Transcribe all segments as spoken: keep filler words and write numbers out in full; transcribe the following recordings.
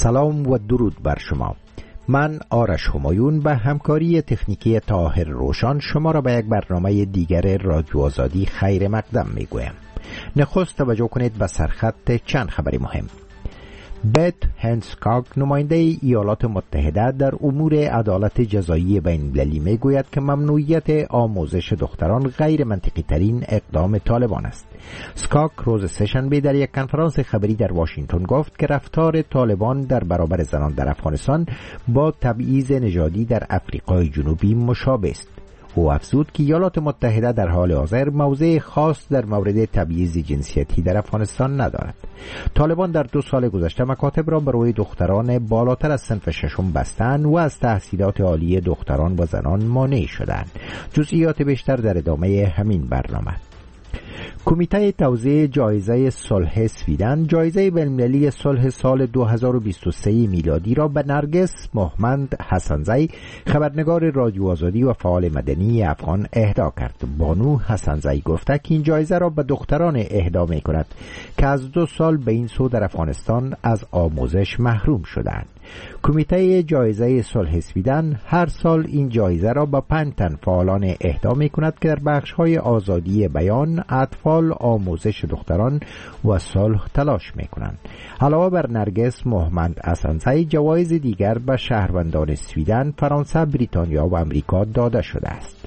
سلام و درود بر شما. من آرش همایون به همکاری تکنیکی طاهر روشن شما را به یک برنامه دیگر رادیو آزادی خیر مقدم می گویم. نخست توجه کنید به سرخط چند خبری مهم. بت هنسکاگ نماینده ایالات متحده در امور عدالت جزایی بین المللی می گوید که ممنوعیت آموزش دختران غیر منطقی ترین اقدام طالبان است. سکاک روز سه‌شنبه در یک کنفرانس خبری در واشنگتن گفت که رفتار طالبان در برابر زنان در افغانستان با تبعیض نژادی در آفریقای جنوبی مشابه است. او افزود که ایالات متحده در حال حاضر موضع خاص در مورد تبعیض جنسیتی در افغانستان ندارد. طالبان در دو سال گذشته مکاتب را برای دختران بالاتر از صنف ششم بستند و از تحصیلات عالی دختران و زنان مانع شدند. جزئیات بیشتر در ادامه همین برنامه. کمیته توزیع جایزه صلح سویدن جایزه بین‌المللی صلح سال دو هزار و بیست و سه میلادی را به نرگس محمد حسنزی خبرنگار رادیو آزادی و فعال مدنی افغان اهدا کرد. بانو حسنزی گفته که این جایزه را به دختران اهدا می کند که از دو سال به این سو در افغانستان از آموزش محروم شدند. کمیته جایزه صلح سویدن هر سال این جایزه را به پنج تن فعالان اهدا می کند که در بخش‌های آزادی بیان، اطفال، آموزش دختران و صلح تلاش می کنند. علاوه بر نرگس محمد حسنزی جوایز دیگر به شهروندان سویدن، فرانسه، بریتانیا و امریکا داده شده است.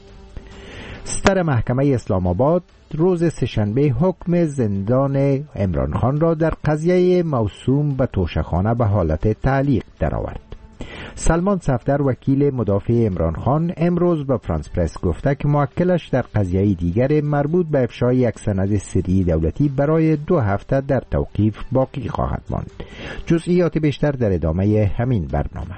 ستر محکمه اسلام آباد روز سه‌شنبه حکم زندان عمران خان را در قضیه موسوم به توشه‌خانه به حالت تعلیق درآورد. سلمان صفدر وکیل مدافع عمران خان امروز به فرانس پرس گفته که موکلش در قضیه دیگر مربوط به افشای یک سند سری دولتی برای دو هفته در توقیف باقی خواهد ماند. جزئیات بیشتر در ادامه همین برنامه.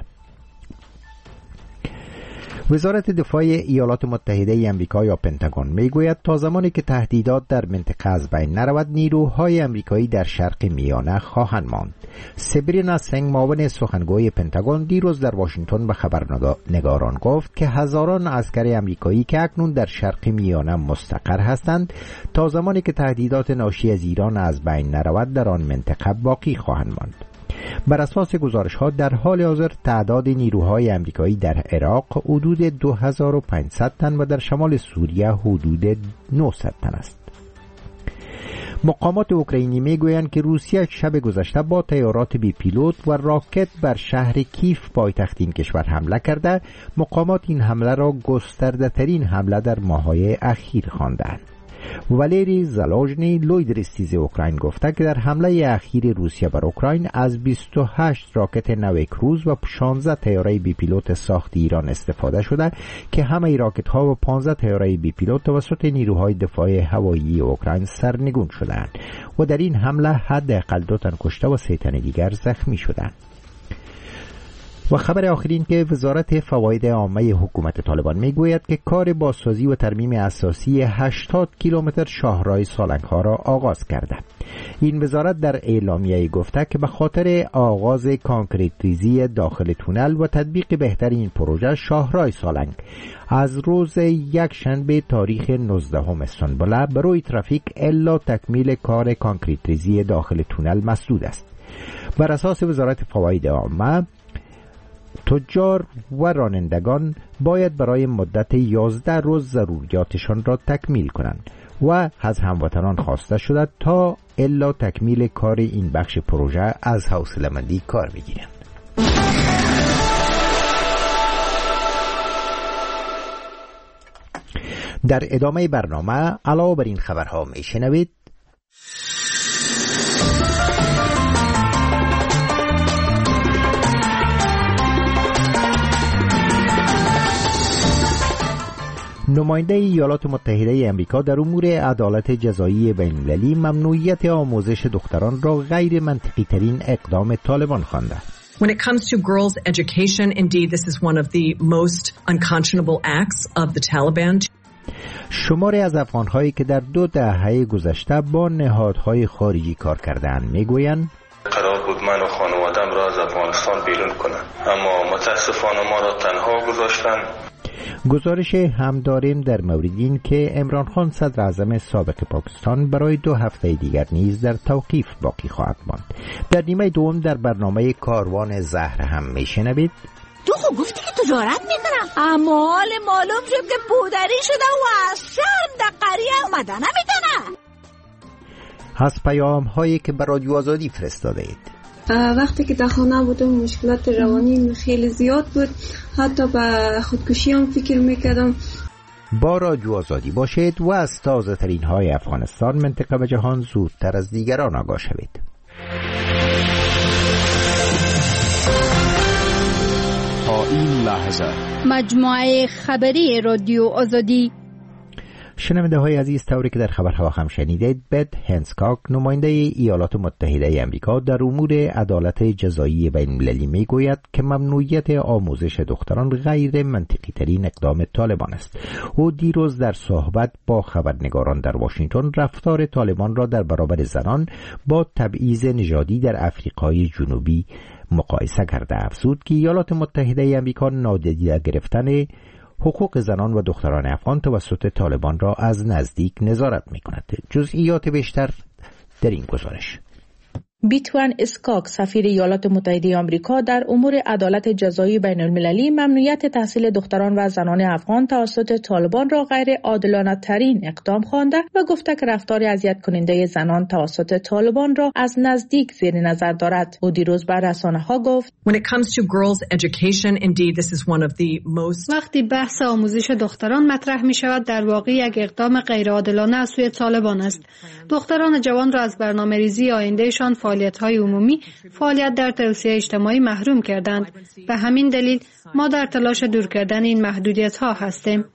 وزارت دفاع ایالات متحده آمریکا یا پنتاگون میگوید تا زمانی که تهدیدات در منطقه از بین نرود نیروهای آمریکایی در شرق میانه خواهند ماند. سبرینا سنگ معاون سخنگوی پنتاگون دیروز در واشنگتن به خبرنگاران گفت که هزاران عسکر آمریکایی که اکنون در شرق میانه مستقر هستند تا زمانی که تهدیدات ناشی از ایران از بین نرود در آن منطقه باقی خواهند ماند. بر اساس گزارش‌ها در حال حاضر تعداد نیروهای آمریکایی در عراق حدود دو هزار و پانصد تن و در شمال سوریه حدود نهصد تن است. مقامات اوکراینی میگویند که روسیه شب گذشته با طیارات بی پیلوت و راکت بر شهر کیف پایتخت این کشور حمله کرده. مقامات این حمله را گسترده ترین حمله در ماه‌های اخیر خواندند. والری زالوژنی لویدرستیز اوکراین گفته که در حمله اخیر روسیه بر اوکراین از بیست و هشت راکت نو کروز و شانزده طیاره بی پیلوت ساخت ایران استفاده شده که همه راکت ها و پانزده طیاره بی پیلوت توسط نیروهای دفاع هوایی اوکراین سرنگون شدند و در این حمله حداقل دو تن کشته و سه تن دیگر زخمی شدند. و خبر آخرین که وزارت فواید عامه حکومت طالبان میگوید که کار بازسازی و ترمیم اساسی هشتاد کیلومتر شاهراه سالنگ‌ها را آغاز کرده. این وزارت در اعلامیه گفته که به خاطر آغاز کانکریتریزی داخل تونل و تطبیق بهتر این پروژه شاهراه سالنگ از روز یک شنبه تاریخ نوزدهم اسفند برای ترافیک الا تکمیل کار کانکریتریزی داخل تونل مسدود است. بر اساس وزارت فواید عامه تجار و رانندگان باید برای مدت یازده روز ضروریاتشان را تکمیل کنند و از هموطنان خواسته شده تا الا تکمیل کار این بخش پروژه از حوصله‌مندی کار بگیرند. در ادامه برنامه علاوه بر این خبرها میشنوید نماینده ایالات متحده آمریکا در امور عدالت جزایی بین المللی ممنوعیت آموزش دختران را غیر منطقی ترین اقدام طالبان خوانده. When it comes to girls' education, indeed, this is one of the most unconscionable acts of the Taliban. شماری از افغان‌هایی که در دو دهه گذشته با نهادهای خارجی کار کردند میگویند قرار بود من و خانوادم را از افغانستان بیرون کنم، اما متاسفانه ما را تنها گذاشتند. گزارش هم داریم در مورد این که عمران خان صدر اعظم سابق پاکستان برای دو هفته دیگر نیز در توقیف باقی خواهد ماند. در نیمه دوم در برنامه کاروان زهر هم میشنوید. تو خب گفتی که تجارت میکنم، اما حال معلوم شد که بودری شده و از شرم در قریه اومده نمیتونه. از پیام هایی که به رادیو آزادی فرستاده اید. وقتی که در خانه بودم مشکلات روانی خیلی زیاد بود، حتی به خودکشی هم فکر میکردم. با رادیو آزادی باشید و از تازه ترین های افغانستان، منطقه و جهان زودتر از دیگران آگاه شوید. تا این لحظه مجموعه خبری رادیو آزادی. شنونده های عزیز، طوری که در خبرها هم شنیدید، بت هنسکاک نماینده ایالات متحده آمریکا در امور عدالت جزایی بین المللی می گوید که ممنوعیت آموزش دختران غیر منطقی ترین اقدام طالبان است. او دیروز در صحبت با خبرنگاران در واشنگتن رفتار طالبان را در برابر زنان با تبعیض نژادی در آفریقای جنوبی مقایسه کرده افزود که ایالات متحده آمریکا نادیده گرفتن حقوق زنان و دختران افغان توسط طالبان را از نزدیک نظارت می‌کند. جزئیات بیشتر در این گزارش. بیتوان اسکاک سفیر ایالات متحده آمریکا در امور عدالت جزایی بین المللی ممنوعیت تحصیل دختران و زنان افغان توسط طالبان را غیر عادلانه ترین اقدام خوانده و گفته که رفتار اذیت کننده زنان توسط طالبان را از نزدیک زیر نظر دارد. او دیروز بر رسانه‌ها گفت: When it comes to girls' education, indeed this is one of the most وقتی بحث آموزش دختران مطرح می شود، در واقع یک اقدام غیر عادلانه از سوی طالبان است. دختران جوان را از برنامه‌ریزی آیندهشان فعالیت‌های عمومی، فعالیت در توسعه اجتماعی محروم کردند. به همین دلیل ما در تلاش دور کردن این محدودیت‌ها هستیم.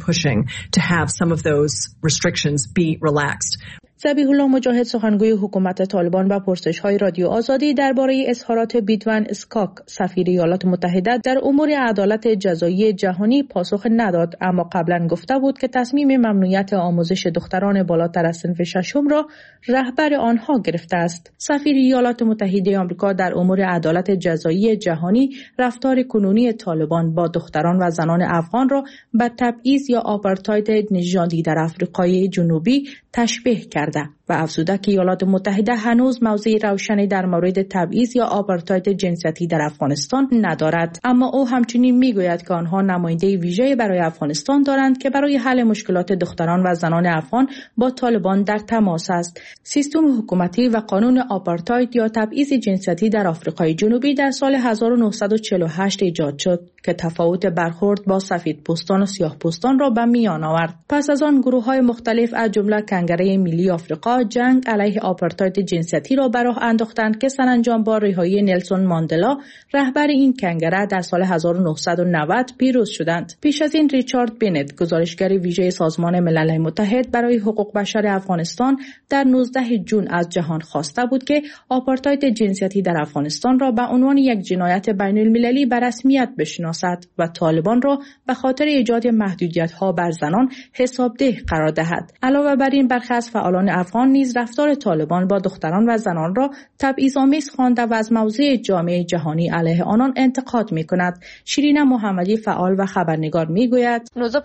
ذبیح الله مجاهد سخنگوی حکومت طالبان و پرسش‌های رادیو آزادی درباره اظهارات بیتوان اسکاک سفیر ایالات متحده در امور عدالت جزایی جهانی پاسخ نداد، اما قبلا گفته بود که تصمیم ممنوعیت آموزش دختران بالاتر از صنف ششم را رهبر آنها گرفته است. سفیر ایالات متحده آمریکا در امور عدالت جزایی جهانی رفتار کنونی طالبان با دختران و زنان افغان را به تبعیض یا آپارتاید نژادی در آفریقای جنوبی تشبیه کرد و افزوده که ایالات متحده هنوز موضع روشنی در مورد تبعیض یا آپارتاید جنسیتی در افغانستان ندارد. اما او همچنین میگوید که آنها نماینده ویژه برای افغانستان دارند که برای حل مشکلات دختران و زنان افغان با طالبان در تماس است. سیستم حکومتی و قانون آپارتاید یا تبعیض جنسیتی در آفریقای جنوبی در سال هزار و نهصد و چهل و هشت ایجاد شد که تفاوت برخورد با سفیدپوستان و سیاه‌پوستان را به میان آورد. پس از آن گروه‌های مختلف از جمله کنگره ملی آفریقا جنگ علیه آپارتاید جنسیتی را به راه انداختند که سرانجام با رهایی نلسون ماندلا رهبر این کنگره در سال هزار و نهصد و نود پیروز شدند. پیش از این ریچارد بنت گزارشگر ویژه سازمان ملل متحد برای حقوق بشر افغانستان در نوزدهم ژوئن از جهان خواسته بود که آپارتاید جنسیتی در افغانستان را به عنوان یک جنایت بین المللی به رسمیت بشناسد و طالبان را به خاطر ایجاد محدودیت‌ها بر زنان حسابده قرار دهد. علاوه بر این برخی از فعالان افغان نیز رفتار طالبان با دختران و زنان را تبعیض‌آمیز خوانده و از موضع جامعه جهانی علیه آنان انتقاد می‌کند. شیرین محمدی فعال و خبرنگار می‌گوید: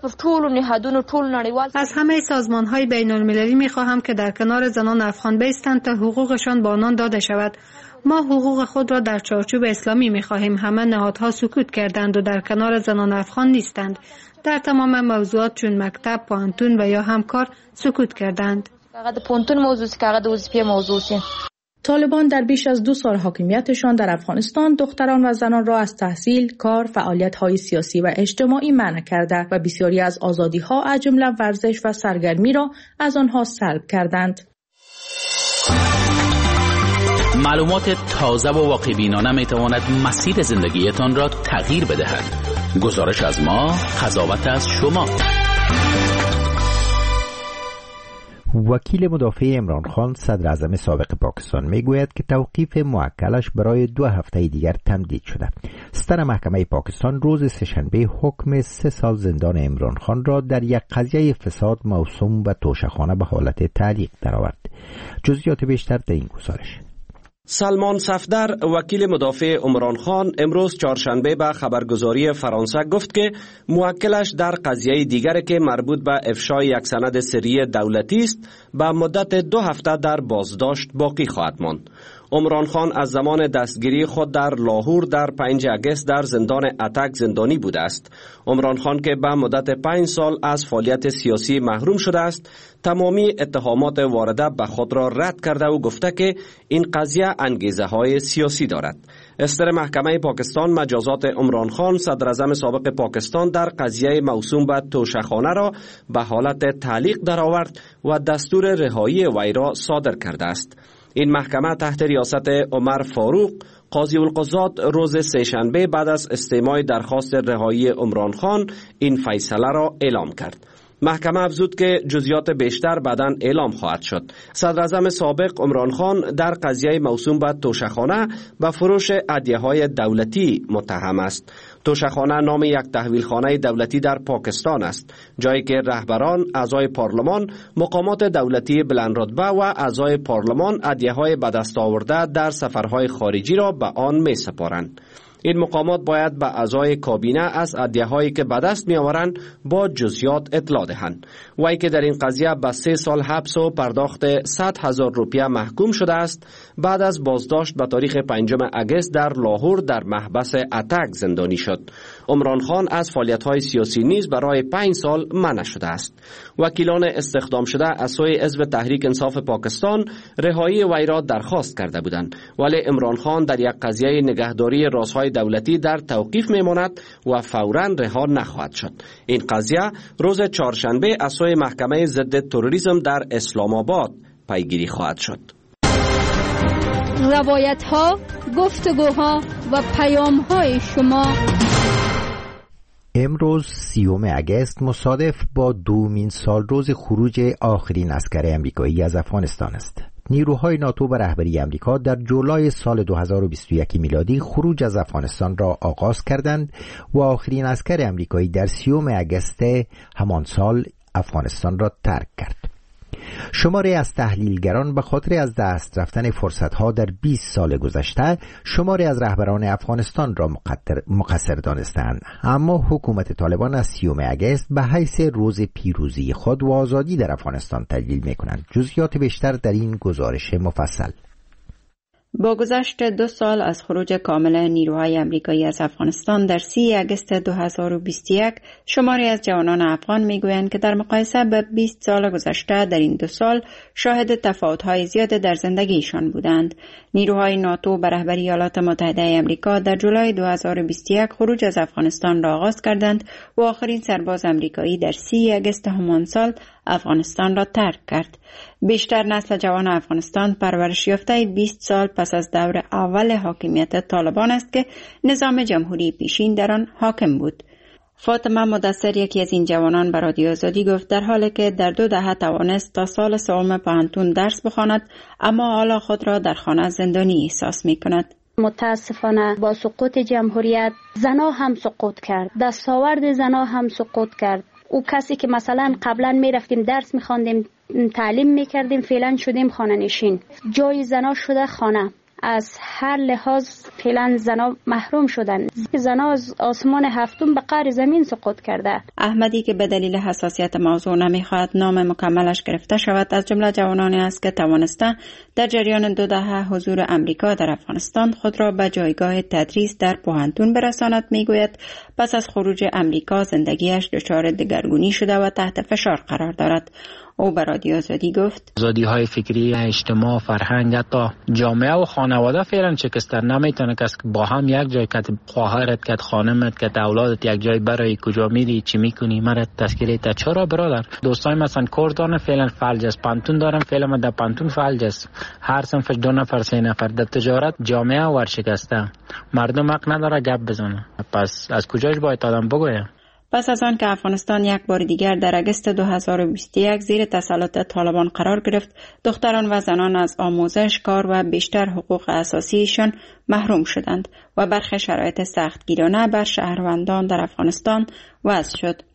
از همه سازمان‌های بین‌المللی می‌خواهم که در کنار زنان افغان بایستند تا حقوقشان به آنان داده شود. ما حقوق خود را در چارچوب اسلامی می‌خواهیم. همه نهادها سکوت کردند و در کنار زنان افغان نیستند. در تمام موضوعات چون مکتب، پوهنتون و یا همکار سکوت کردند. طالبان در بیش از دو سال حاکمیتشان در افغانستان دختران و زنان را از تحصیل، کار، فعالیت‌های سیاسی و اجتماعی منع کرده و بسیاری از آزادی‌ها از جمله ورزش و سرگرمی را از آنها سلب کردند. معلومات تازه و واقع بینانه می تواند مسیر زندگیتان را تغییر بدهد. گزارش از ما، قضاوت از شما. وکیل مدافع عمران خان صدر اعظم سابق پاکستان میگوید که توقیف موکلش برای دو هفته دیگر تمدید شده. ستر محکمه پاکستان روز سه‌شنبه حکم سه سال زندان عمران خان را در یک قضیه فساد موسوم به توشه‌خانه به حالت تعلیق درآورد. جزئیات بیشتر در این گزارش. سلمان صفدر وکیل مدافع عمران خان امروز چهارشنبه به خبرگزاری فرانسه گفت که موکلش در قضیه دیگری که مربوط به افشای یک سند سری دولتی است به مدت دو هفته در بازداشت باقی خواهد ماند. عمران خان از زمان دستگیری خود در لاهور در پنجم اگست در زندان اتک زندانی بوده است. عمران خان که به مدت پنج سال از فعالیت سیاسی محروم شده است، تمامی اتهامات وارده به خود را رد کرده و گفته که این قضیه انگیزه های سیاسی دارد. استر محکمه پاکستان مجازات عمران خان صدر اعظم سابق پاکستان در قضیه موسوم به توشخانه را به حالت تعلیق درآورد و دستور رهایی وی را صادر کرده است. این محکمه تحت ریاست عمر فاروق قاضی القضات روز سه‌شنبه بعد از استماع درخواست رهایی عمران خان این فیصله را اعلام کرد. محکمه افزود که جزئیات بیشتر بعداً اعلام خواهد شد. صدر اعظم سابق عمران خان در قضیه موسوم به توشخانه به فروش ادویه‌های دولتی متهم است. توشخانه نام یک تحویلخانه دولتی در پاکستان است، جایی که رهبران، اعضای پارلمان، مقامات دولتی بلندرتبه و اعضای پارلمان ادویه‌های به دست آورده در سفرهای خارجی را به آن می‌سپارند. این مقامات باید به اعضای کابینه از ادعیه‌هایی که به دست می‌آورند با جزئیات اطلاع دهند. وی که در این قضیه به سه سال حبس و پرداخت صد هزار روپیه محکوم شده است، بعد از بازداشت به تاریخ پنجم اگست در لاهور در محبس اتک زندانی شد. عمران خان از فعالیت‌های سیاسی نیز برای پنج سال منع شده است. وکیلان استخدام شده از سوی حزب تحریک انصاف پاکستان رهایی وی را درخواست کرده بودند، ولی عمران خان در یک قضیه نگهداری رازهای دولتی در توقیف میماند و فوراً رها نخواهد شد. این قضیه روز چهارشنبه از سوی محکمه ضد تروریسم در اسلام آباد پیگیری خواهد شد. روایت ها، گفتگوها و پیام های شما. امروز سیوم اگست مصادف با دومین سال روز خروج آخرین عسکر امریکایی از افغانستان است. نیروهای ناتو و رهبری امریکا در جولای سال دو هزار و بیست و یک میلادی خروج از افغانستان را آغاز کردند و آخرین عسکر امریکایی در سیوم اگست همان سال افغانستان را ترک کرد. شماری از تحلیلگران به خاطر از دست رفتن فرصتها در بیست سال گذشته شماری از رهبران افغانستان را مقصر دانستند، اما حکومت طالبان از سیوم اگست به حیث روز پیروزی خود و آزادی در افغانستان تجلیل می‌کنند. جزئیات بیشتر در این گزارش مفصل. با گذشت دو سال از خروج کامل نیروهای امریکایی از افغانستان در سی اگست دو هزار و بیست و یک، شماری از جوانان افغان میگویند که در مقایسه به بیست سال گذشته در این دو سال شاهد تفاوت‌های زیاد در زندگیشان بودند. نیروهای ناتو به رهبری ایالات متحده آمریکا در جولای دو هزار و بیست و یک خروج از افغانستان را آغاز کردند و آخرین سرباز امریکایی در سی اگست همان سال افغانستان را ترک کرد. بیشتر نسل جوان افغانستان پرورش یافته بیست سال پس از دور اول حاکمیت طالبان است که نظام جمهوری پیشین در آن حاکم بود. فاطمه مدثر یکی از این جوانان به رادیو آزادی گفت در حالی که در دو دهه توانست تا سال سوم پانتون درس بخواند، اما حالا خود را در خانه زندانی احساس می کند. متاسفانه با سقوط جمهوریت زنا هم سقوط کرد، دستاورد زنا هم سقوط کرد. او کسی که مثلا قبلا می رفتیم درس می خواندیم، تعلیم می کردیم، فعلا شدیم خانه نشین. جای زنا شده خانه. از هر لحاظ فعلا زنا محروم شدن. زنا از آسمان هفتم به قعر زمین سقوط کرده. احمدی که به دلیل حساسیت موضوع نمیخواهد نام مکملش گرفته شود، از جمله جوانانی است که توانسته در جریان دو دهه حضور امریکا در افغانستان خود را به جایگاه تدریس در پوهنتون برساند. میگوید پس از خروج امریکا زندگیش دچار دگرگونی شده و تحت فشار قرار دارد. او به رادیو آزادی گفت آزادی های فکری، اجتماع، فرهنگ، حتی جامعه و خانواده فعلا شکسته. نمیتونه کسی با هم یک جای که خواهرت که خانمت که اولادت یک جای برای کجا میری چی میکنی مرا تذکره تا چرا برادر. دوستای مثلا کردان فعلا فعال است، پانتون دارم فعلا در پانتون فعال است. هر صنفش دو نفر سه نفر. در تجارت جامعه ورشکسته، مردم حق نداره گپ بزنه. پس از کجاش باید آدم بگویم؟ پس از آن که افغانستان یک بار دیگر در اگست دو هزار و بیست و یک زیر تسلط طالبان قرار گرفت، دختران و زنان از آموزش، کار و بیشتر حقوق اساسیشان محروم شدند و برخی شرایط سختگیرانه بر شهروندان در افغانستان وضع شد.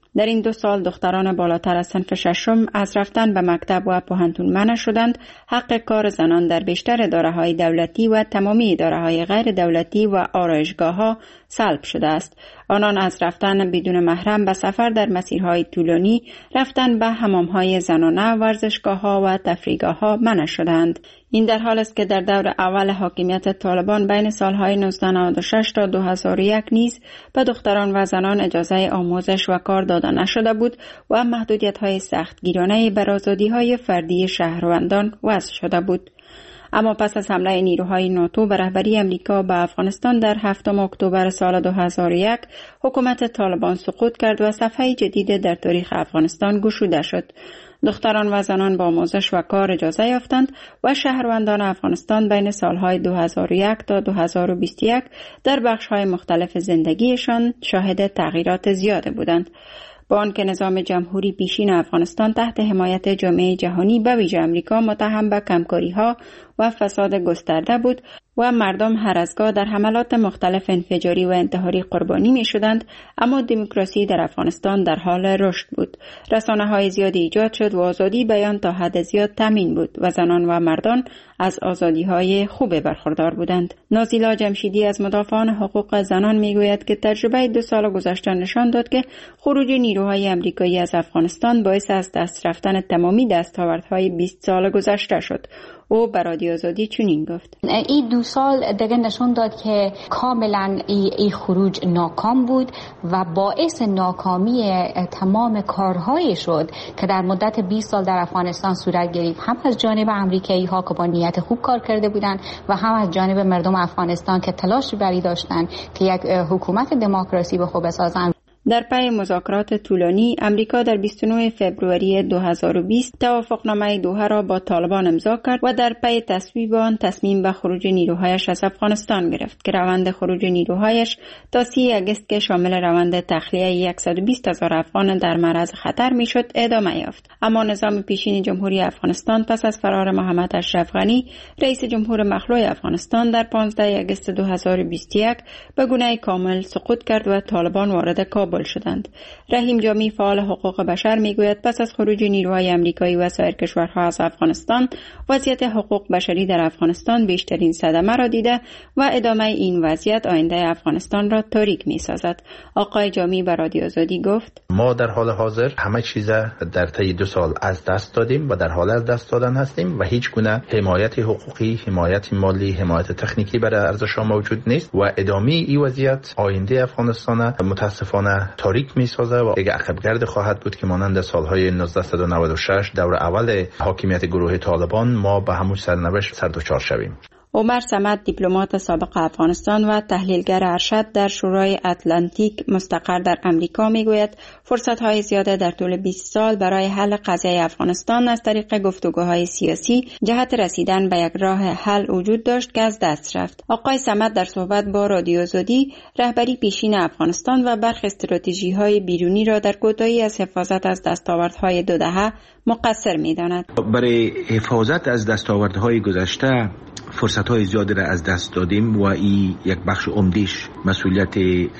در این دو سال دختران بالاتر از صنف ششم از رفتن به مکتب و پوهنتون منع شدند. حق کار زنان در بیشتر اداره‌های دولتی و تمامی اداره‌های غیر دولتی و آرایشگاه‌ها سلب شده است. آنان از رفتن بدون محرم به سفر در مسیرهای طولانی، رفتن به حمام‌های زنانه، ورزشگاه‌ها و تفریحگاه‌ها منع شدند. این در حال است که در دور اول حاکمیت طالبان بین سالهای نوزده نود و شش تا دو هزار و یک نیز به دختران و زنان اجازه آموزش و کار داده نشده بود و محدودیت‌های سختگیرانه بر آزادی‌های فردی شهروندان وضع شده بود. اما پس از حمله نیروهای ناتو به رهبری امریکا به افغانستان در هفتم اکتبر سال دو هزار و یک، حکومت طالبان سقوط کرد و صفحه جدید در تاریخ افغانستان گشوده شد. دختران و زنان با آموزش و کار اجازه یافتند و شهروندان افغانستان بین سالهای دو هزار و یک تا دو هزار و بیست و یک در بخش‌های مختلف زندگیشان شاهد تغییرات زیاد بودند. با آنکه نظام جمهوری پیشین افغانستان تحت حمایت جامعه جهانی به ویژه امریکا متهم به کمکاری‌ها و فساد گسترده بود و مردم هر از گاه در حملات مختلف انفجاری و انتحاری قربانی می شدند، اما دموکراسی در افغانستان در حال رشد بود. رسانه‌های زیادی ایجاد شد و آزادی بیان تا حد زیاد تامین بود و زنان و مردان از آزادی‌های خوب برخوردار بودند. نازیلا جمشیدی از مدافعان حقوق زنان می‌گوید که تجربه دو سال گذشته نشان داد که خروج نیروهای آمریکایی از افغانستان باعث از دست رفتن تمامی دستاوردهای بیست سال گذشته شد. او بر رادیو آزادی چنین گفت: این دو سال دیگه نشون داد که کاملا ای, ای خروج ناکام بود و باعث ناکامی تمام کارهایی شد که در مدت بیست سال در افغانستان صورت گرفت، هم از جانب آمریکایی ها که با نیت خوب کار کرده بودند و هم از جانب مردم افغانستان که تلاش بری داشتند که یک حکومت دموکراسی به خوب بسازند. در پی مذاکرات طولانی، امریکا در بیست و نه فوریه دو هزار و بیست توافقنامه دوحه را با طالبان امضا کرد و در پی تصویب آن تصمیم به خروج نیروهایش از افغانستان گرفت که روند خروج نیروهایش تا سی آگوست که شامل روند تخلیه صد و بیست هزار افغان در معرض خطر میشد ادامه یافت. اما نظام پیشین جمهوری افغانستان پس از فرار محمد اشرف غنی رئیس جمهور مخلوع افغانستان در پانزده آگوست دو هزار و بیست و یک به گونه کامل سقوط کرد و طالبان وارد کابل شدند. رحیم جامی فعال حقوق بشر میگوید پس از خروج نیروهای آمریکایی و سایر کشورها از افغانستان، وضعیت حقوق بشری در افغانستان بیشترین صدمه را دیده و ادامه این وضعیت آینده افغانستان را تاریک میسازد. آقای جامی به رادیو آزادی گفت: ما در حال حاضر همه چیز در طی دو سال از دست دادیم و در حال از دست دادن هستیم و هیچ گونه حمایت حقوقی، حمایت مالی، حمایت تکنیکی برای ارزش‌ها موجود نیست و ادامه این وضعیت آینده افغانستان متاسفانه تاریک میسازه و دیگه عقب‌گرد خواهد بود که مانند سالهای نوزده نود و شش دور اول حاکمیت گروه طالبان ما به همون سرنوشت سر دچار شویم. عمر صمد، دیپلمات سابق افغانستان و تحلیلگر ارشد در شورای اتلانتیک مستقر در امریکا میگوید فرصت‌های زیاده در طول بیست سال برای حل قضیه افغانستان از طریق گفتگوهای سیاسی جهت رسیدن به یک راه حل وجود داشت که از دست رفت. آقای صمد در صحبت با رادیو آزادی رهبری پیشین افغانستان و برخی استراتژی‌های بیرونی را در کوتاهی از حفاظت از دستاوردهای دو دهه مقصر می‌داند. برای حفاظت از دستاوردهای گذشته فرصت‌های زیادی را از دست دادیم و این یک بخش عمده‌اش مسئولیت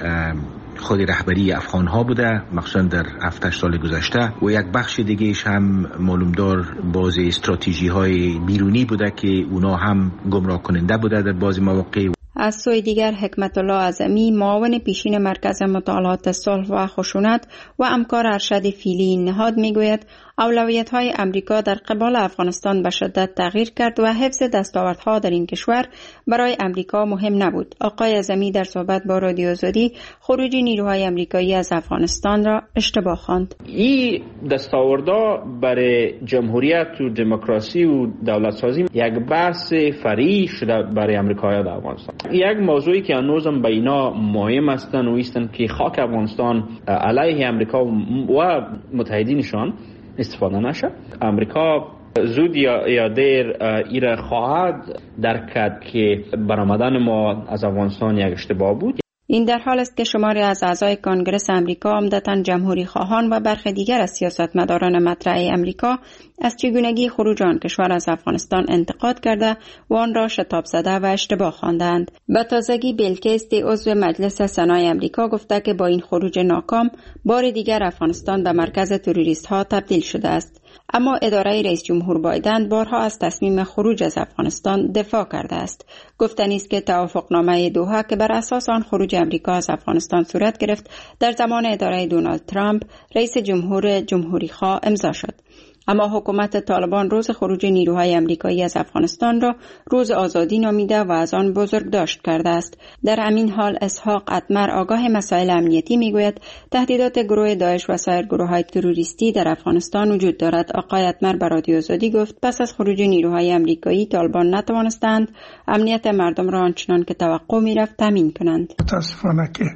خود رهبری افغان‌ها بوده، مخصوصا در هفت سال گذشته، و یک بخش دیگه‌اش هم معلومدار باز استراتژی‌های بیرونی بوده که اونا هم گمراه کننده بوده در بعضی مواقع. از سوی دیگر حکمت الله اعظمی، معاون پیشین مرکز مطالعات صلح و خشونت و همکار ارشد فیلی این نهاد میگوید اولویت‌های امریکا در قبال افغانستان به شدت تغییر کرد و حفظ دستاوردها در این کشور برای امریکا مهم نبود. آقای اعظمی در صحبت با رادیو آزادی خروج نیروهای امریکایی از افغانستان را اشتباه خواند. این دستاوردها برای جمهوریت و دموکراسی و دولت سازی یک بحث فرعی شده برای امریکایی‌ها در افغانستان. یک موضوعی که هنوزم به اینا مهم هستن و ایستن که خاک افغانستان علیه امریکا و متحدینشان استفاده نشه. امریکا زود یا, یا دیر ایره خواهد درک کرد که برآمدن ما از افغانستان یک اشتباه بود. این در حال است که شماری از اعضای کنگره امریکا عمدتاً جمهوری خواهان و برخی دیگر از سیاستمداران مطرح امریکا از چگونگی خروج آن کشور از افغانستان انتقاد کرده و آن را شتاب زده و اشتباه خواندند. به تازگی بیل کیستی عضو مجلس سنای امریکا گفته که با این خروج ناکام بار دیگر افغانستان به مرکز تروریست ها تبدیل شده است. اما اداره رئیس جمهور بایدن بارها از تصمیم خروج از افغانستان دفاع کرده است. گفتنی است که توافقنامه دوحه که بر اساس آن خروج امریکا از افغانستان صورت گرفت در زمان اداره دونالد ترامپ رئیس جمهور جمهوری خواه امضا شد. اما حکومت طالبان روز خروج نیروهای امریکایی از افغانستان را روز آزادی نامیده و از آن بزرگداشت کرده است. در همین حال اسحاق اتمر آگاه مسائل امنیتی میگوید تهدیدات گروه داعش و سایر گروه‌های تروریستی در افغانستان وجود دارد. آقای اتمر به رادیو آزادی گفت پس از خروج نیروهای امریکایی طالبان نتوانستند امنیت مردم را آنچنان که توقع میرفت تامین کنند. متاسفانه که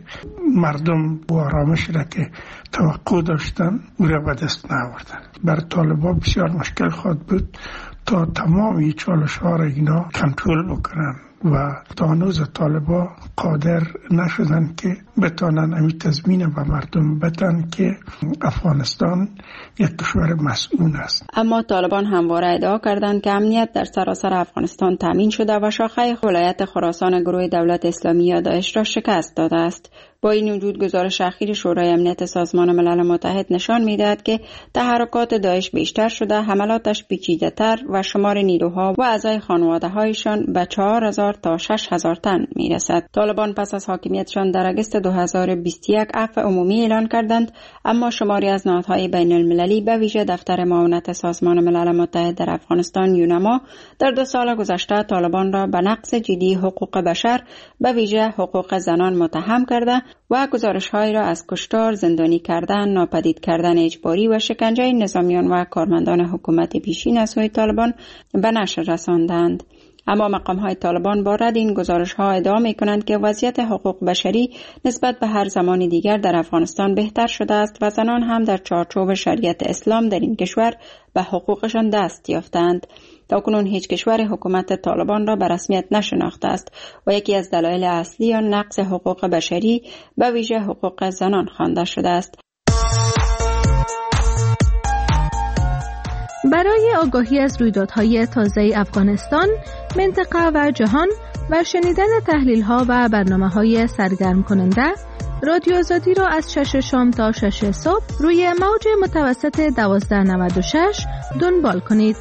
مردم و آرامش را که توقع داشتن او را به دست نآوردند. بر طالبان بسیار مشکل خواهد بود تا تمام این چالش ها را اینا کنترل بکنن و تا هنوز طالبان قادر نشدن که بتانن امی تضمین به مردم بدن که افغانستان یک کشور مسئول است. اما طالبان همواره ادعا کردند که امنیت در سراسر افغانستان تامین شده و شاخه ولایت خراسان گروه دولت اسلامی یا داعش را شکست داده است. با این وجود گزارش اخیر شورای امنیت سازمان ملل متحد نشان می‌دهد که تحرکات داعش بیشتر شده، حملاتش پیچیده‌تر و شمار نیروها و اعضای خانواده‌هایشان به چهار هزار تا شش هزار تن می‌رسد. طالبان پس از حاکمیتشان در اگست دو هزار و بیست و یک عفو عمومی اعلان کردند، اما شماری از نهادهای بین‌المللی به ویژه دفتر معاونت سازمان ملل متحد در افغانستان یونما در دو سال گذشته طالبان را به نقض جدی حقوق بشر به ویژه حقوق زنان متهم کرده و گزارش‌هایی را از کشتار، زندانی کردن، ناپدید کردن اجباری و شکنجه نظامیان و کارمندان حکومت پیشین از سوی طالبان به نشر رساندند. اما مقام‌های طالبان با رد این گزارش‌ها ادعا می‌کنند که وضعیت حقوق بشری نسبت به هر زمان دیگر در افغانستان بهتر شده است و زنان هم در چارچوب شریعت اسلام در این کشور به حقوقشان دست یافتند. تاکنون هیچ کشور حکومت طالبان را به رسمیت نشناخته است و یکی از دلایل اصلی آن نقض حقوق بشری به ویژه حقوق زنان خوانده شده است. برای آگاهی از رویدادهای تازه افغانستان، منطقه و جهان و شنیدن تحلیل‌ها و برنامه‌های سرگرم کننده، رادیو آزادی را از شش شام تا شش صبح روی موج متوسط دوازده نود و شش دنبال کنید.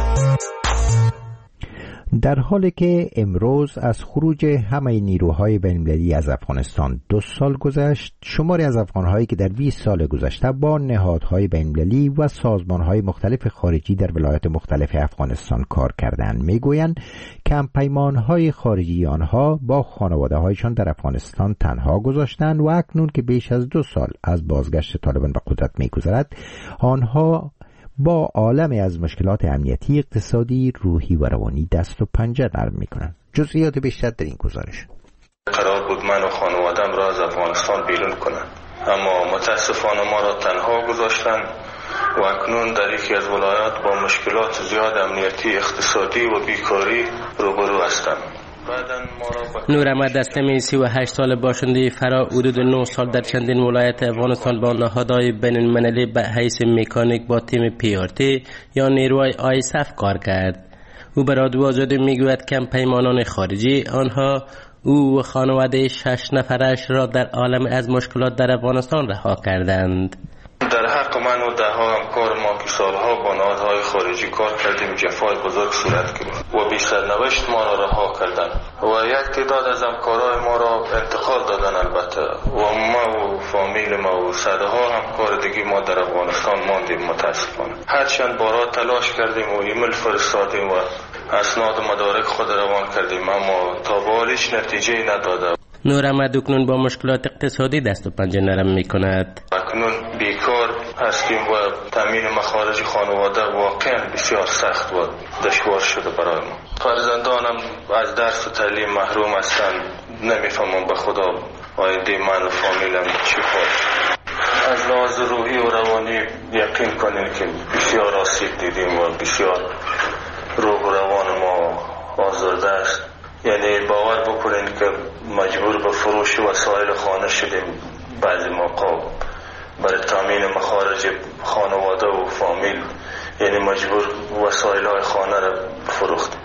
در حالی که امروز از خروج همه نیروهای بین‌المللی از افغانستان دو سال گذشت، شماری از افغان‌هایی که در بیست سال گذشته با نهادهای بین‌المللی و سازمان‌های مختلف خارجی در ولایات مختلف افغانستان کار کردند می‌گویند که همپیمان‌های خارجی آنها با خانواده‌هایشان در افغانستان تنها گذاشتند و اکنون که بیش از دو سال از بازگشت طالبان به قدرت می‌گذرد، آنها با عالمی از مشکلات امنیتی، اقتصادی، روحی و روانی دست و پنجه نرم میکنند. جزئیات بیشتر در این گزارش. قرار بود من و خانوادم را از افغانستان بیرون کنند، اما متاسفانه ما را تنها گذاشتند و اکنون در یکی از ولایات با مشکلات زیاد امنیتی، اقتصادی و بیکاری روبرو هستم. نورمد دستم سی و هشت سال باشنده فرا حدود نه سال در چندین ولایت افغانستان با نهادهای بین المللی به حیث مکانیک با تیم پی آر تی یا نیروهای آیسف کار کرد. او به رادیو آزادی میگوید که پیمانان خارجی آنها او و خانواده شش نفرش را در عالم از مشکلات در افغانستان رها کردند. در حق من و ده ها همکار ما که سالها با نهادهای خارجی کار کردیم جفای بزرگ صورت گرفت و بی سرنوشت ما را رها کردند و یک تعداد از همکارای ما را انتقال دادن البته و ما و فامیل ما و صدها همکار دیگه ما در افغانستان ماندیم متاسفانه. هرچند بارها تلاش کردیم و ایمیل فرستادیم و اسناد و مدارک خود روان کردیم اما تا به حال هیچ نتیجه نداده. نورمد اکنون با مشکلات اقتصادی دست و پنجه نرم می کند. اکنون بیکار هستیم و تامین مخارج خانواده واقعا بسیار سخت و دشوار شده برای ما. فرزندانم از درس و تعلیم محروم هستند. نمیفهمم به خدا آینده من و فامیلم چی خواهد. از لحاظ روحی و روانی یقین کنیم که بسیار آسیب دیدیم و بسیار روح و روان ما آزرده است. یعنی باور بکنین که مجبور به فروش وسایل خانه شدیم بعضی موقع برای تامین مخارج خانواده و فامیل، یعنی مجبور وسایل های خانه را فروختیم.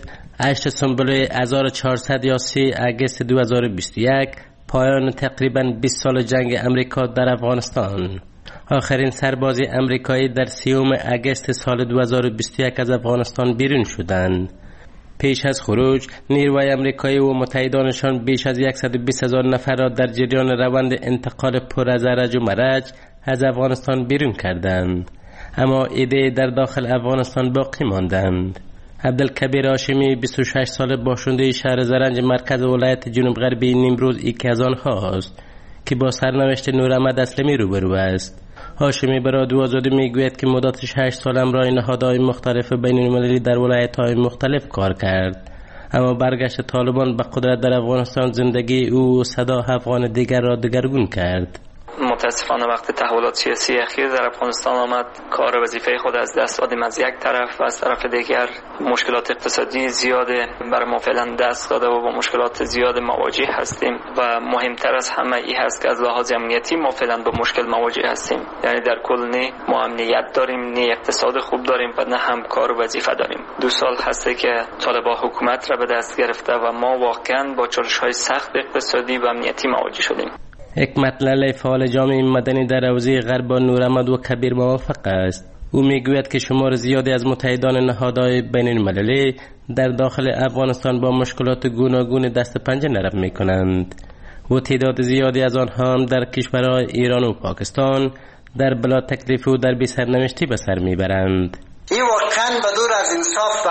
هشت سنبله هزار و چهارصد یا سه اگست دو هزار و بیست و یک، پایان تقریباً بیست سال جنگ امریکا در افغانستان. آخرین سرباز امریکایی در سیوم اگست سال دو هزار و بیست و یک از افغانستان بیرون شدند. پیش از خروج نیروهای امریکایی و متحدانشان بیش از صد و بیست هزار نفر را در جریان روند انتقال پر از رنج و مرج از افغانستان بیرون کردند، اما ایده در داخل افغانستان باقی ماندند. عبدالکبیر هاشمی بیست و شش ساله باشنده شهر زرنج مرکز ولایت جنوب غربی نیمروز یکی از آنهاست که با سرنوشت نوراحمد اسلمی روبرو است. هاشمی به رادیو آزادی میگوید که مدت شش سال همراه نهادهای مختلف بین المللی در ولایت‌های مختلف کار کرد، اما برگشت طالبان به قدرت در افغانستان زندگی او و صدا افغان دیگر را دگرگون کرد. متاسفانه وقتی تحولات سیاسی اخیر در افغانستان آمد، کار وظیفه خود از دست دادیم از یک طرف و از طرف دیگر مشکلات اقتصادی زیاد برای ما فعلا دست داده و با مشکلات زیاد مواجه هستیم و مهمتر از همه ای هست که از لحاظ امنیتی ما فعلا با مشکل مواجه هستیم. یعنی در کل نه ما امنیت داریم، نه اقتصاد خوب داریم و نه هم کار و وظیفه داریم. دو سال هسته که طالبان حکومت را به دست گرفته و ما واقعا با چالش‌های سخت اقتصادی و امنیتی مواجه شدیم. حکمت لاله فعال جامعه مدنی در حوزه غرب با نوراحمد و کبیر موافق است. او میگوید که شمار زیادی از متحدان نهادهای بین المللی در داخل افغانستان با مشکلات گوناگون دست پنجه نرم میکنند و تعداد زیادی از آنها هم در کشورهای ایران و پاکستان در بلا تکلیف و در بی سرنوشتی به سر میبرند. این واقعا به دور از انصاف و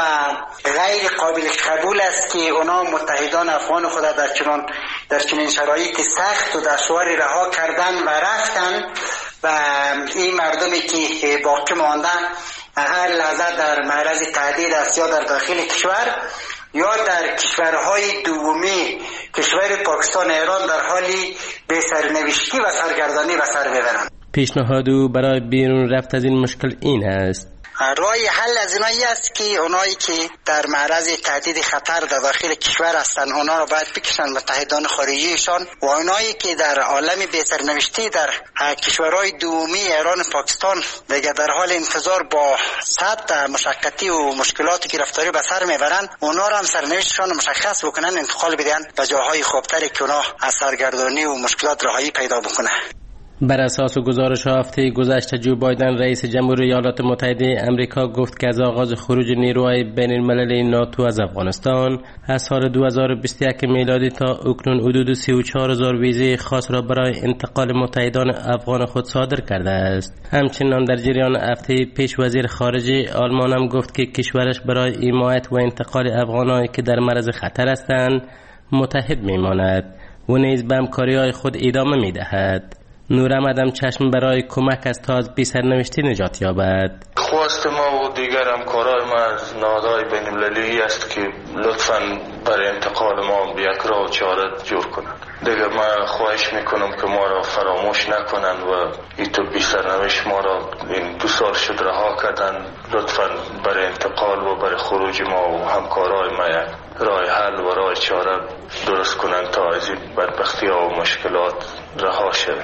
غیر قابل قبول است که اونا متحدان افغان خود در چنان در چنین شرایط سخت و دشواری رها کردن و رفتن و این مردمی که باقی ماندن هر لحظه در معرض تهدید است، یا در داخل کشور یا در کشورهای دومی کشور پاکستان ایران در حالی به سرنوشتی و سرگردانی به سر ببرند. پیشنهاد او برای بیرون رفت از این مشکل این است: راه حل از اینایی است که اونایی که در معرض تهدید خطر در داخل کشور هستند اونا را باید بکشن متحدان خارجیشان و اونایی که در عالم بی‌سرنوشتی در کشورهای دومی ایران و پاکستان دیگه در حال انتظار با صد مشقتی و مشکلاتی که رفتاری به سر میبرن، اونا را هم سرنوشتشان مشخص بکنن، انتقال بدن به جاهای خوبتری که اونا از سرگردانی و مشکلات رهایی پیدا بکنه. بر اساس گزارش هفته گذشته جو بایدن رئیس جمهوری ایالات متحده آمریکا گفت که از آغاز خروج نیروهای بین المللی ناتو از افغانستان از سال دو هزار و بیست و یک میلادی تا اکنون حدود سی و چهار هزار ویزه خاص را برای انتقال متحدان افغان خود صادر کرده است. همچنین در جریان هفته پیش وزیر خارجه آلمان هم گفت که کشورش برای حمایت و انتقال افغانایی که در معرض خطر هستند متحد میماند و نیز به همکاری‌های خود ادامه میدهد. نوراحمد هم چشم برای کمک از تا از بی سرنوشتی نجات یابد. خواست ما و دیگر همکارای ما از نهادهای بین المللی است که لطفاً برای انتقال ما به یک راه و چاره جور کنند. دیگر ما خواهش میکنم که ما را فراموش نکنند و این تو بی سرنوشت ما را این دو سال شد رها کردن. لطفاً برای انتقال و برای خروج ما و همکارای ما یک راه حل و راه چاره درست کنند تا از این بدبختی ها و مشکلات رها شویم.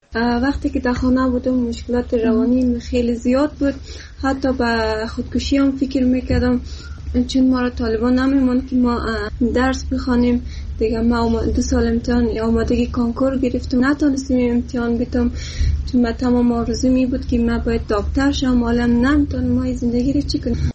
وقتی که در خانه بودم مشکلات روانی خیلی زیاد بود، حتی به خودکشی هم فکر میکردم، چون ما را طالبان نمیمون که ما درس بخوانیم. دیگه ما دو سال امتحان آمادگی کنکور گرفتم، نتونستیم امتحان بدم چون من تمام آرزو می بود که من باید دکتر شم، حالا نمیتونم. ما زندگی رو چی کنیم؟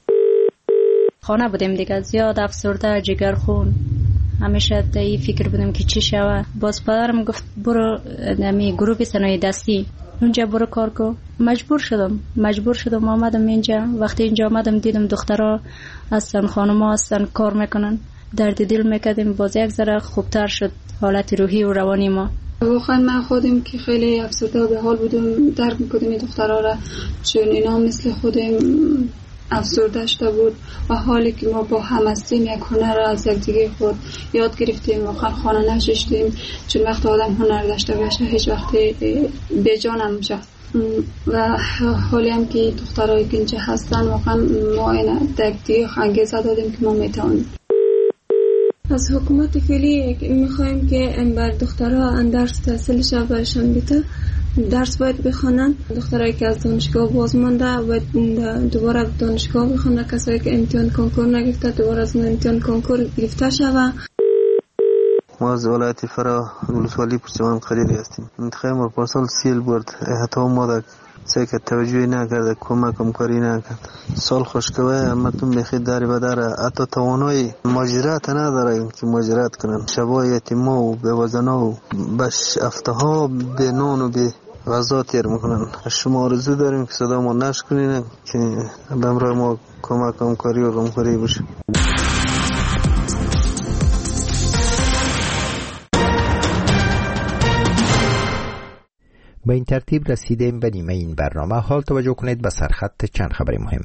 خانه بودیم دیگه، زیاد افسرده، جگرخون، همیشه این فکر بودم که چی شود. باز پدرم گفت برو نمی گروه صنایع دستی اونجا برو کار کن. مجبور شدم مجبور شدم آمدم اینجا. وقتی اینجا آمدم دیدم دخترها هستن، خانم‌ها هستن، کار میکنن، درد دل میکردیم. باز یک ذره خوبتر شد حالت روحی و روانی ما. واقعا من خودم که خیلی افسرده و به حال بودم، درک میکردم این دخترها را، چون اینا مثل خودم افسرده شده بود و حالی که ما با هم هستیم یک هنر را از یک دیگه خود یاد گرفتیم. واقعا خانه نشستیم، چون وقت آدم هنر داشته باشه هیچ وقت بی جان نمیشه. و حالی هم که دخترایی که اینجا هستن واقعا ما این دیگه انگیزه دادیم که ما میتونیم. از حکومت فعلی میخوایم که بر دخترها درس تحصیلش برشان بیته، درس باید بخونن. دخترایی که از دانشگاه باز مانده باید دوباره دانشگاه بخونه، کسایی که امتحان کنکور نگرفته دوباره از امتحان کنکور گرفته شوه. ما از ولایت فرا ولسوالی پرچمان قریری هستیم. انتخاب ما پارسال سیل برد، حتی ما در سه که توجهی نکرده، کمک هم کاری نکرد. سال خوشکوه همتون بخید داری بداره، حتی توانای ماجرات نداره که ماجرات کنن. شبای یتیما و بیوزنا و بش افتها به نان و به غذا تیر میکنن. شما آرزو داریم که صدا ما نش کنین که به امرای ما کمک هم کاری و غمخوری بشه. با این ترتیب رسیدیم به نیمه این برنامه. حال توجه کنید به سرخط چند خبر مهم.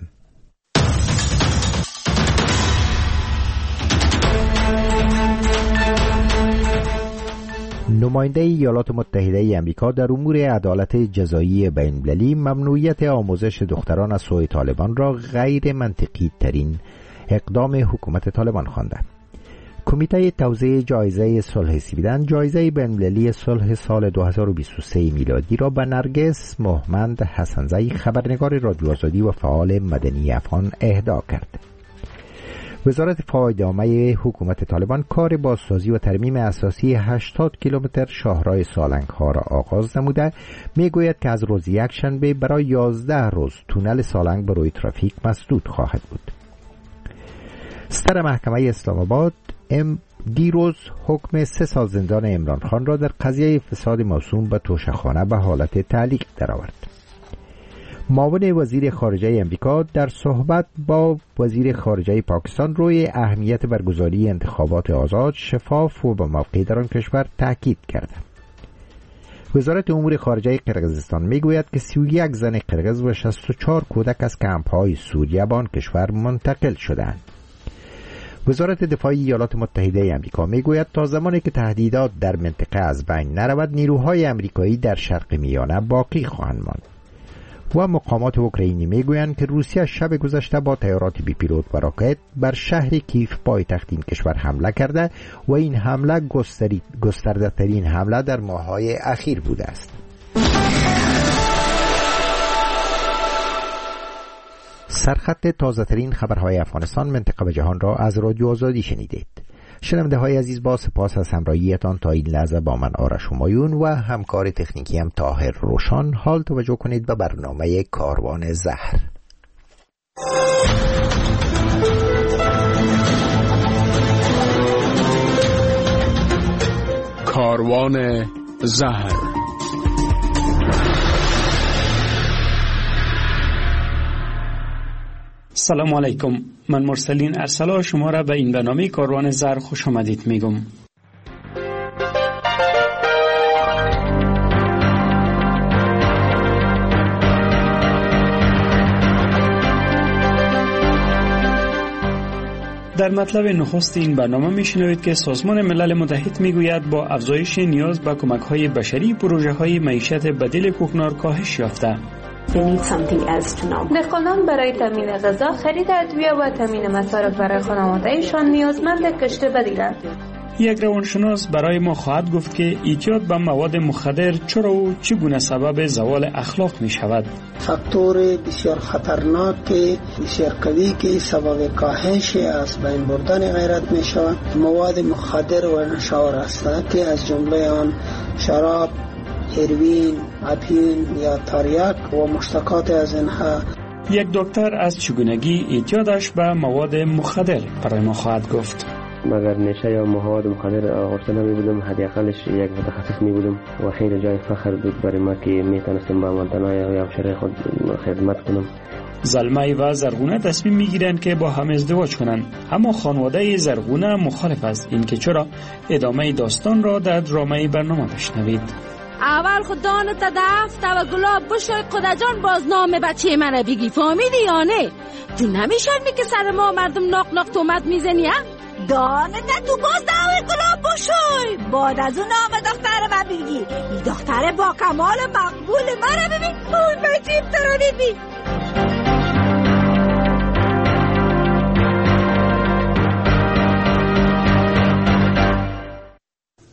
نماینده ایالات متحده ای آمریکا در امور عدالت جزایی بین‌المللی ممنوعیت آموزش دختران از سوی طالبان را غیر منطقی ترین اقدام حکومت طالبان خوانده. کمیته توزیع جایزه صلح سویدن جایزه بین‌المللی صلح سال دو هزار و بیست و سه میلادی را به نرگس محمد حسنزئی خبرنگار رادیو آزادی و فعال مدنی افغان اهدا کرد. وزارت فایده‌نامه حکومت طالبان کار بازسازی و ترمیم اساسی هشتاد کیلومتر شاهراه سالنگ ها را آغاز نموده. میگوید که از روز یکشنبه برای یازده روز تونل سالنگ برای ترافیک مسدود خواهد بود. ستر محکمه اسلام آباد ام دیروز حکم سه سال زندان عمران خان را در قضیه فساد موسوم به توشه‌خانه به حالت تعلیق درآورد. معاون وزیر خارجه امریکا در صحبت با وزیر خارجه پاکستان روی اهمیت برگزاری انتخابات آزاد، شفاف و با موقع در آن کشور تاکید کرد. وزارت امور خارجه قرقیزستان میگوید که سی و یک زن قرقیز و شصت و چهار کودک از کمپ‌های سوریه به آن کشور منتقل شدند. وزارت دفاع ایالات متحده آمریکا میگوید تا زمانی که تهدیدات در منطقه از بین نرود، نیروهای آمریکایی در شرق میانه باقی خواهند ماند. و مقامات اوکراینی میگویند که روسیه شب گذشته با طیارات بی پیلوت و راکت بر شهر کیف پایتخت این کشور حمله کرده و این حمله گسترده ترین حمله در ماه‌های اخیر بوده است. سرخط تازه ترین خبرهای افغانستان، منطقه و جهان را از رادیو آزادی شنیدید. شنونده های عزیز، با سپاس از همراهیتان تا این لحظه با من آرش همایون و همکار تکنیکی هم طاهر روشان. حال توجه کنید به برنامه کاروان زهر. کاروان زهر. سلام علیکم، من مرسلین ارسلا شما را به این برنامه کاروان زهر خوش آمدید میگم. در مطلب نخست این برنامه میشنوید که سازمان ملل متحد میگوید با افزایش نیاز به کمک‌های بشری پروژه‌های معیشت بدیل کوکنار کاهش یافته. دهقانان برای تامین غذا، خرید ادویه و تامین مصارف برای خانواده‌شان نیازمند کشت بدیلند. یک روانشناس برای ما خواهد گفت که اعتیاد به مواد مخدر چرا و چگونه سبب زوال اخلاق می شود. فاکتور بسیار خطرناک بسیار قوی که سبب کاهش از بین بردن غیرت می شود مواد مخدر و نشاور است که از جمله آن شراب، هروئین، اپین یا تریاک و مشتقات از اینها. یک دکتر از چگونگی اعتیادش به مواد مخدر برای ما خواهد گفت. مگر نشه یا مواد مخدر آغشته نمی بودم، حداقلش یک متخصص می بودم و خیلی جای فخر بود برای ما که می تونستم با والدینای یا همسرای خود خدمت کنم. زلمه و زرغونه تصمیم می گیرند که با هم ازدواج کنند، اما خانواده زرغونه مخالف است. این که چرا؟ ادامه داستان را در درامه برنامه بشنوید. اول خود دانت دفت و گلاب بشوی قدجان باز نام بچه منه بگی، فهمیدی یا نه؟ تو نمیشرمی که سر ما مردم ناق ناق تومت میزنی ها؟ دانت تو باز دعوی گلاب بشوی بعد از اون نام دختر من بگی. این دختر با کمال مقبول منه ببین، اون بچه ترانه بی.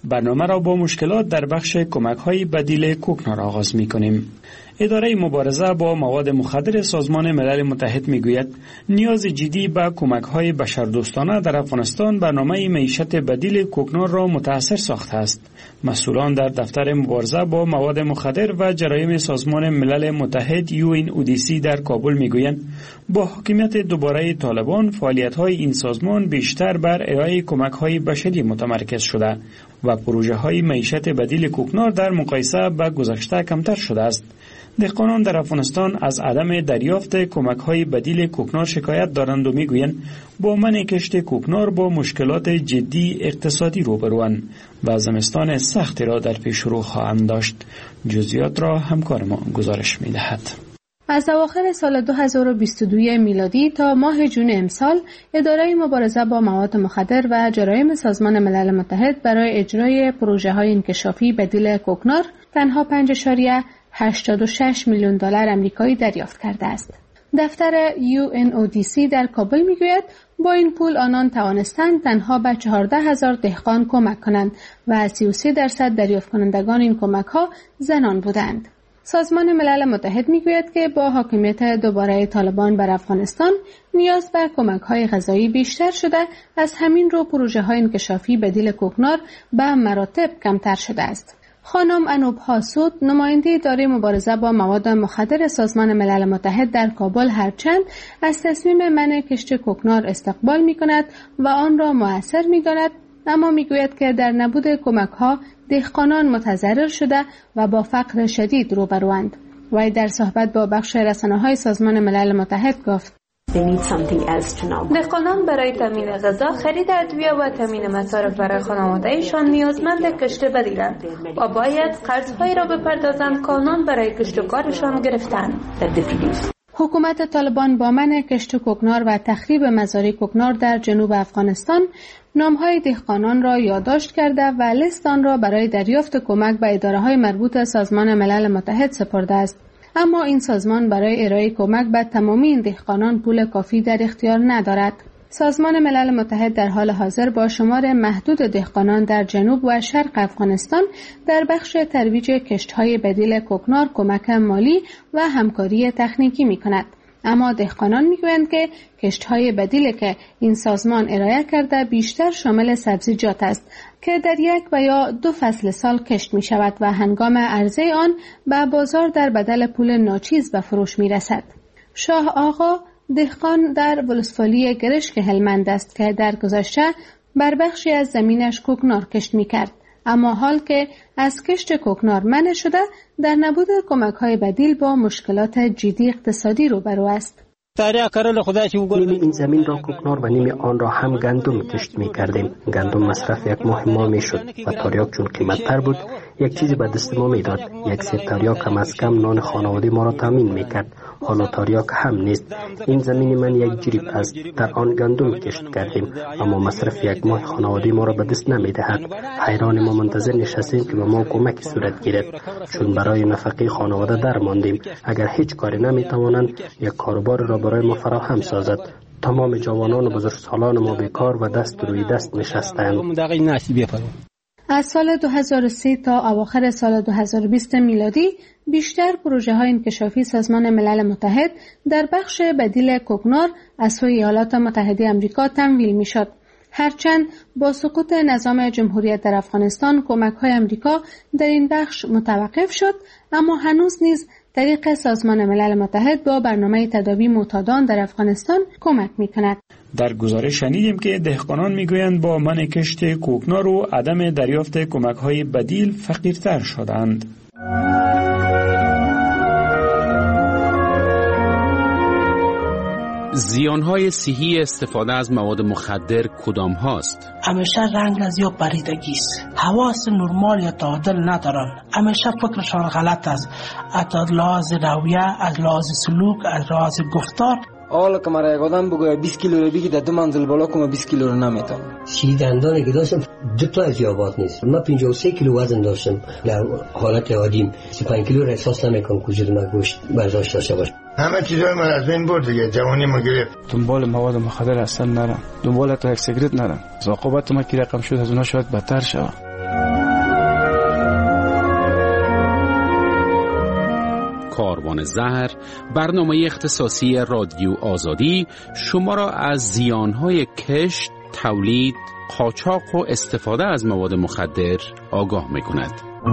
برنامه را با مشکلات در بخش کمک‌های بدیل کوکنار آغاز می‌کنیم. اداره مبارزه با مواد مخدر سازمان ملل متحد میگوید نیاز جدی به کمک‌های بشردوستانه در افغانستان برنامه معیشت بدیل کوکنار را متأثر ساخته است. مسئولان در دفتر مبارزه با مواد مخدر و جرایم سازمان ملل متحد یو ان او دی سی در کابل میگویند با حاکمیت دوباره طالبان فعالیت‌های این سازمان بیشتر بر ارائه کمک‌های بشری متمرکز شده و پروژه‌های معیشت بدیل کوکنار در مقایسه با گذشته کمتر شده است. دهقانان در افغانستان از عدم دریافت کمک‌های بدیل کوکنار شکایت دارند و میگویند با منع کشت کوکنار با مشکلات جدی اقتصادی روبروند و زمستان سختی را در پیش رو خواهند داشت. جزئیات را همکار ما گزارش می‌دهد. از اواخر سال دو هزار و بیست و دو میلادی تا ماه جون امسال، اداره مبارزه با مواد مخدر و جرایم سازمان ملل متحد برای اجرای پروژه‌های انکشافی بدیل کوکنار تنها پنج اشاریه هشتاد و شش میلیون دلار آمریکایی دریافت کرده است. دفتر یو ان او دی سی در کابل میگوید با این پول آنان توانستند تنها به چهارده هزار دهقان کمک کنند و سی و سه درصد دریافت کنندگان این کمک‌ها زنان بودند. سازمان ملل متحد میگوید که با حاکمیت دوباره طالبان بر افغانستان نیاز به کمک‌های غذایی بیشتر شده، از همین رو پروژه‌های انکشافی بدیل کوکنار به مراتب کمتر شده است. خانم انوب حاسود، نماینده اداره مبارزه با مواد مخدر سازمان ملل متحد در کابل، هرچند از تصمیم منع کشت کوکنار استقبال می‌کند و آن را مؤثر می‌داند، اما می‌گوید که در نبود کمک‌ها دهقانان متضرر شده و با فقر شدید روبروند. وی در صحبت با بخش رسانه‌های سازمان ملل متحد گفت: دهقانان برای تامین غذا، خرید ادویه و تامین مصارف برای خانواده‌ایشان نیازمند کشت بدیلند و باید قرض‌هایی را بپردازند که آنان برای کشت و کارشان گرفتند. حکومت طالبان با منع کشت کوکنار و تخریب مزارع کوکنار در جنوب افغانستان نام‌های دهقانان را یادداشت کرده و لیست آن را برای دریافت کمک به اداره‌های مربوط سازمان ملل متحد سپرده است. اما این سازمان برای ارائه کمک به تمامی این دهقانان پول کافی در اختیار ندارد. سازمان ملل متحد در حال حاضر با شمار محدود دهقانان در جنوب و شرق افغانستان در بخش ترویج کشت‌های بدیل کوکنار کمک مالی و همکاری تکنیکی می‌کند. اما دهقانان میگویند که کشت‌های بدیلی که این سازمان ارائه کرده بیشتر شامل سبزیجات است که در یک و یا دو فصل سال کشت می شود و هنگام عرضه آن به بازار در بدل پول ناچیز به فروش می رسد. شاه آقا دهقان در ولسوالی گرشک هلمند است که در گذشته بر بخشی از زمینش کوکنار کشت می کرد، اما حال که از کشت کوکنار منع شده در نبود کمک‌های بدیل با مشکلات جدی اقتصادی روبرو است. نیمی این زمین را کوکنار و نیمی آن را هم گندم کشت می کردیم. گندم مصرف یک ماه ما می شد و تریاک چون قیمت تر بود یک چیزی به دست ما می داد. یک سه تریاک کم از کم نان خانواده ما را تامین می کرد. حالا تریاک هم نیست. این زمین من یک جریب است، در آن گندم کشت کردیم، اما مصرف یک ماه خانواده ما را به دست نمی دهد. حیران ما منتظر نشستیم که به ما کمکی صورت گیرد، چون برای نفقه خانواده در ماندیم. اگر هیچ کاری نمی توانند یک کاروبار را برای ما فراهم سازد. تمام جوانان و بزرگسالان ما بیکار و دست روی دست نشستند. از سال دو هزار و سه تا اواخر سال دو هزار و بیست میلادی بیشتر پروژه‌های انکشافی سازمان ملل متحد در بخش بدیل کوکنار از سوی ایالات متحده آمریکا تمویل می‌شد. هرچند با سقوط نظام جمهوریت در افغانستان کمک‌های آمریکا در این بخش متوقف شد، اما هنوز نیز طریق سازمان ملل متحد با برنامه تداوی معتادان در افغانستان کمک می‌کند. در گزارش شنیدیم که دهقانان میگویند با منع کشت کوکنار و عدم دریافت کمک‌های بدیل فقیرتر شدند. زیانهای صحی استفاده از مواد مخدر کدام هاست؟ همیشه رنگ از یا پریدگی است، حواس نرمال یا تعادل ندارن، همیشه فکرشان غلط است، از لحاظ رویه، از لحاظ سلوک، از لحاظ گفتار. حالا که مرا یک آدم بگوید بیست کیلو رو بگی در دو منزل بالا کنم بیست کیلو رو نمیتونم. سی دندانی که داشتم دو تا از یابات نیست. من پنجاه و سه کیلو وزن داشتم در حالت عادیم. سی و پنج کیلو را احساس نمیکنم که وجود من گوشت برداشت داشته باشه. همه چیزای من از بین برد دیگه، جوانی ما گرفت. دنبال مواد مخدر اصلا نرم، دنبال تا یک سیگرت نرم. عاقبت ما کی رقم شد از اونها شاید بدتر شود. کاروان زهر، برنامه اختصاصی رادیو آزادی شما را از زیانهای کشت، تولید، قاچاق و استفاده از مواد مخدر آگاه می‌کند.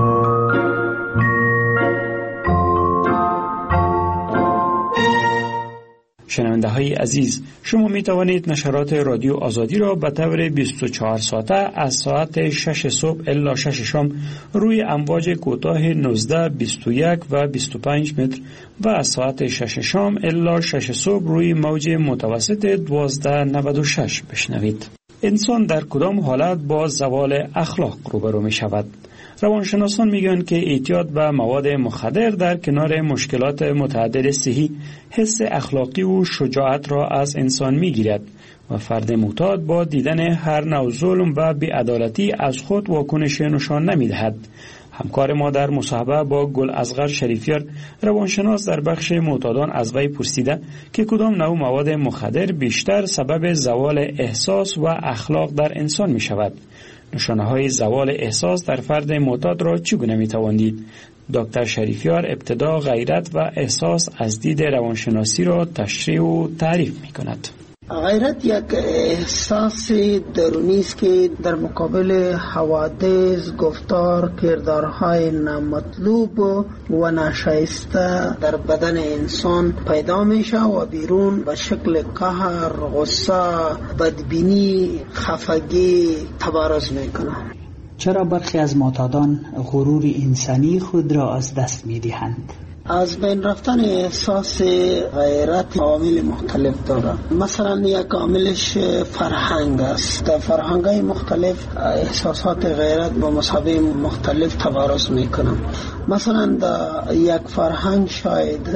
شنونده های عزیز، شما می توانید نشرات رادیو آزادی را به طور بیست و چهار ساعته از ساعت شش صبح الی شش شام روی امواج کوتاه نوزده، بیست و یک و بیست و پنج متر و از ساعت شش شام الی شش صبح روی موج متوسط دوازده نود و شش بشنوید. انسان در کدام حالت با زوال اخلاق روبرو می شود؟ روانشناسان میگن که اعتیاد به مواد مخدر در کنار مشکلات متعدد صحی حس اخلاقی و شجاعت را از انسان میگیرد و فرد معتاد با دیدن هر نوع ظلم و بی‌عدالتی از خود واکنش نشان نمیدهد. همکار ما در مصاحبه با گل اصغر شریفیار روانشناس در بخش معتادان از وی پرسیده که کدام نوع مواد مخدر بیشتر سبب زوال احساس و اخلاق در انسان می شود. نشانه‌های زوال احساس در فرد معتاد را چگونه می‌توانید؟ دکتر شریفیار ابتدا غیرت و احساس از دید روانشناسی را تشریح و تعریف می‌کند. غیرت یک احساس درونی است که در مقابل حوادث، گفتار، کردارهای نامطلوب و ناشایسته در بدن انسان پیدا میشه و بیرون به شکل قهر، غصه، بدبینی، خفگی تبارز میکنه. چرا برخی از معتادان غرور انسانی خود را از دست میدهند؟ از بین رفتن احساس غیرت عوامل مختلف داره. مثلا یک عاملش فرهنگ است. در فرهنگ‌های مختلف احساسات غیرت با مسابقه مختلف تبارز میکنن. مثلا در یک فرهنگ شاید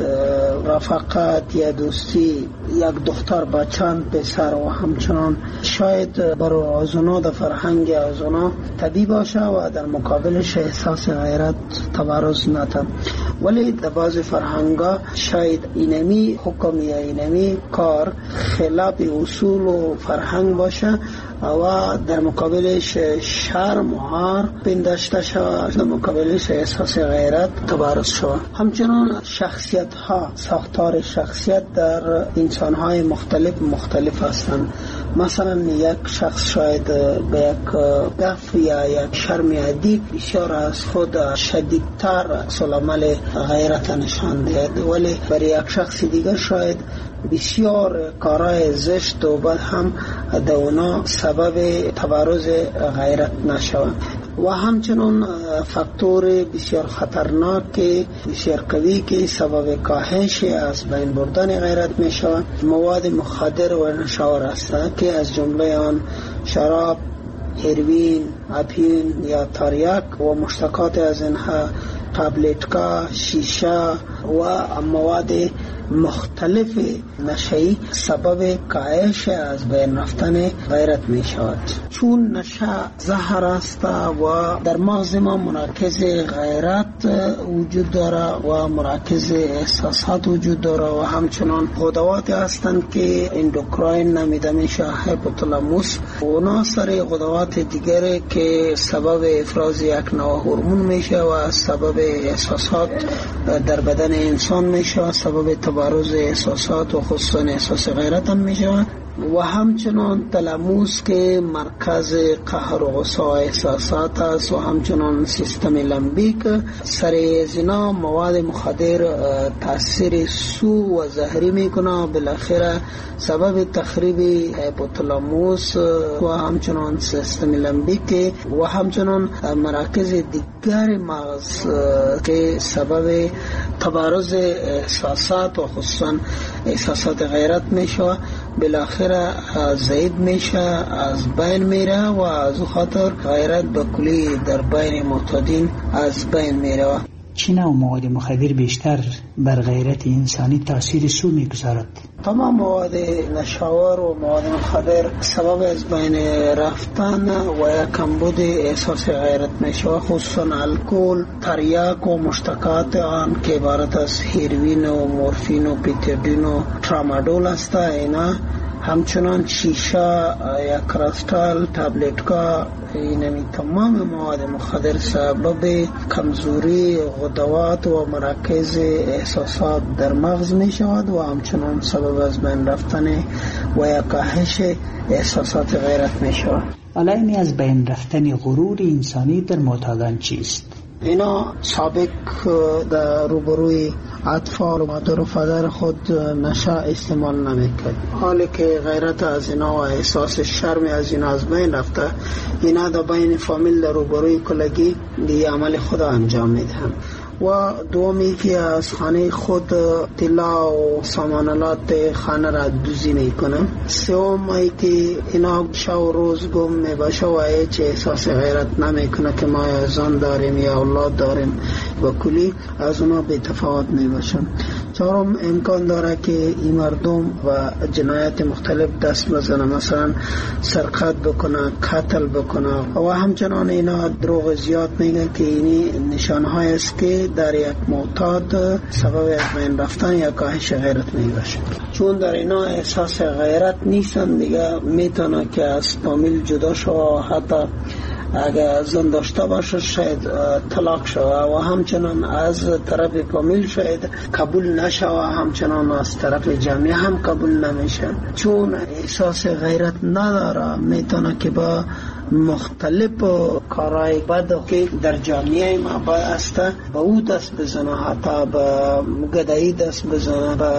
رفاقت یا دوستی یک دختر با چند پسر و همچنان شاید برای آزونا در فرهنگ آزونا طبیعی باشه و در مقابلش احساس غیرت تبارز نده. ولی در بعض فرهنگا شاید اینمی حکم یا اینمی کار خلاف اصول و فرهنگ باشه و در مقابلش شرم و عار پنداشته شود، در مقابلش احساس غیرت تبارز شود. همچنان شخصیت ها، ساختار شخصیت در انسان های مختلف مختلف هستند. مثلا یک شخص شاید به یک گف یا یک شرم عادی بسیار از خود شدیدتر سلامل غیرت نشان دهد، ولی برای یک شخص دیگر شاید بسیار کارهای زشت و بد هم در اونا سبب تبارز غیرت نشود. و همچنان فاکتور بسیار خطرناک بسیار قوی که سبب کاهش از بین بردن غیرت می شود مواد مخدر و نشاور است که از جمله آن شراب، هیروین، اپین یا تریاک و مشتقات از اینها، تابلتکا، شیشه و مواد مختلف نشه‌ای سبب کاهش از بین رفتن غیرت می شود. چون نشه زهر است و در مغز ما مراکز غیرت وجود داره و مراکز احساسات وجود داره و همچنان غدوات هستند که اندوکراین نامیده میشه، هایپوتالاموس، و اونا سر غدوات دیگری که سبب افراز یک نوع هورمون میشه و سبب احساسات در بدن انسان میشه و سبب تبارز احساسات و خصوصا احساس غیرت هم میشه. و همچنان تلاموس که مرکز قهر و غصه و احساسات است و همچنان سیستم لمبیک. سر زنا مواد مخدر تاثیر سو و زهری میکنه، بالاخره سبب تخریب هایپوتالاموس و همچنان سیستم لمبیک و همچنان مراکز دیگر مغز که سبب تبارز احساسات و خصوصا احساسات غیرت میشه، بالاخره ضعیف میشه، از بین میره و از خاطر غیرت به کلی در بین معتادین از بین میره. چه نوع مواد مخدر بیشتر بر غیرت انسانی تاثیر سو میگذارد؟ تمام مواد نشاور و مواد مخدر سبب از بین رفتن و یک کمبود احساس غیرت میشه، خصوصا الکل، تریاک و مشتقات آن که عبارت از هیروین و مورفین و پیتادین و ترامادول است. اینا همچنان شیشه یا کریستال، تابلت‌ها، اینمی تمام مواد مخدر سبب کمزوری غدوات و مراکز احساسات در مغز می شود و همچنان سبب از بین رفتن و یا کاهش احساسات غیرت می شود. علائمی از بین رفتن غرور انسانی در معتادان چیست؟ اینا سابق در روبروی اطفال و مادر و پدر خود نشه استعمال نمیکرد. حالی که غیرت از اینا و احساس شرم از اینا از بین رفته، اینا در بین فامیل در روبروی کلگی دی عمل خود انجام میدهم. و دومی که از خانه خود طلا و سامانالات خانه را دوزی میکنم. سوم ای که اینا شو روز گم میباشه و هیچ احساس غیرت نمیکنه که ما زن داریم یا اولاد داریم و کلی از اونا به تفاوت میباشم. چهارم امکان داره که این مردم و جنایت مختلف دست بزنه، مثلا سرقت بکنه، قتل بکنه و همچنان اینا دروغ زیاد میگه که اینی نشانهای است که در یک معتاد سبب از بین رفتن یا کاهش غیرت میباشه. چون در اینا احساس غیرت نیستن دیگه، میتونه که از فامیل جدا شو و حتی اگر زن داشته باشه شاید طلاق شوه و همچنان از طرف فامیل شاید قبول نشه و همچنان از طرف جامعه هم قبول نمیشه. چون احساس غیرت نداره، میتونه که با مختلف کارهای بد که در جامعه ما با است با او دست بزنه، حتی با گدایی دست بزنه، با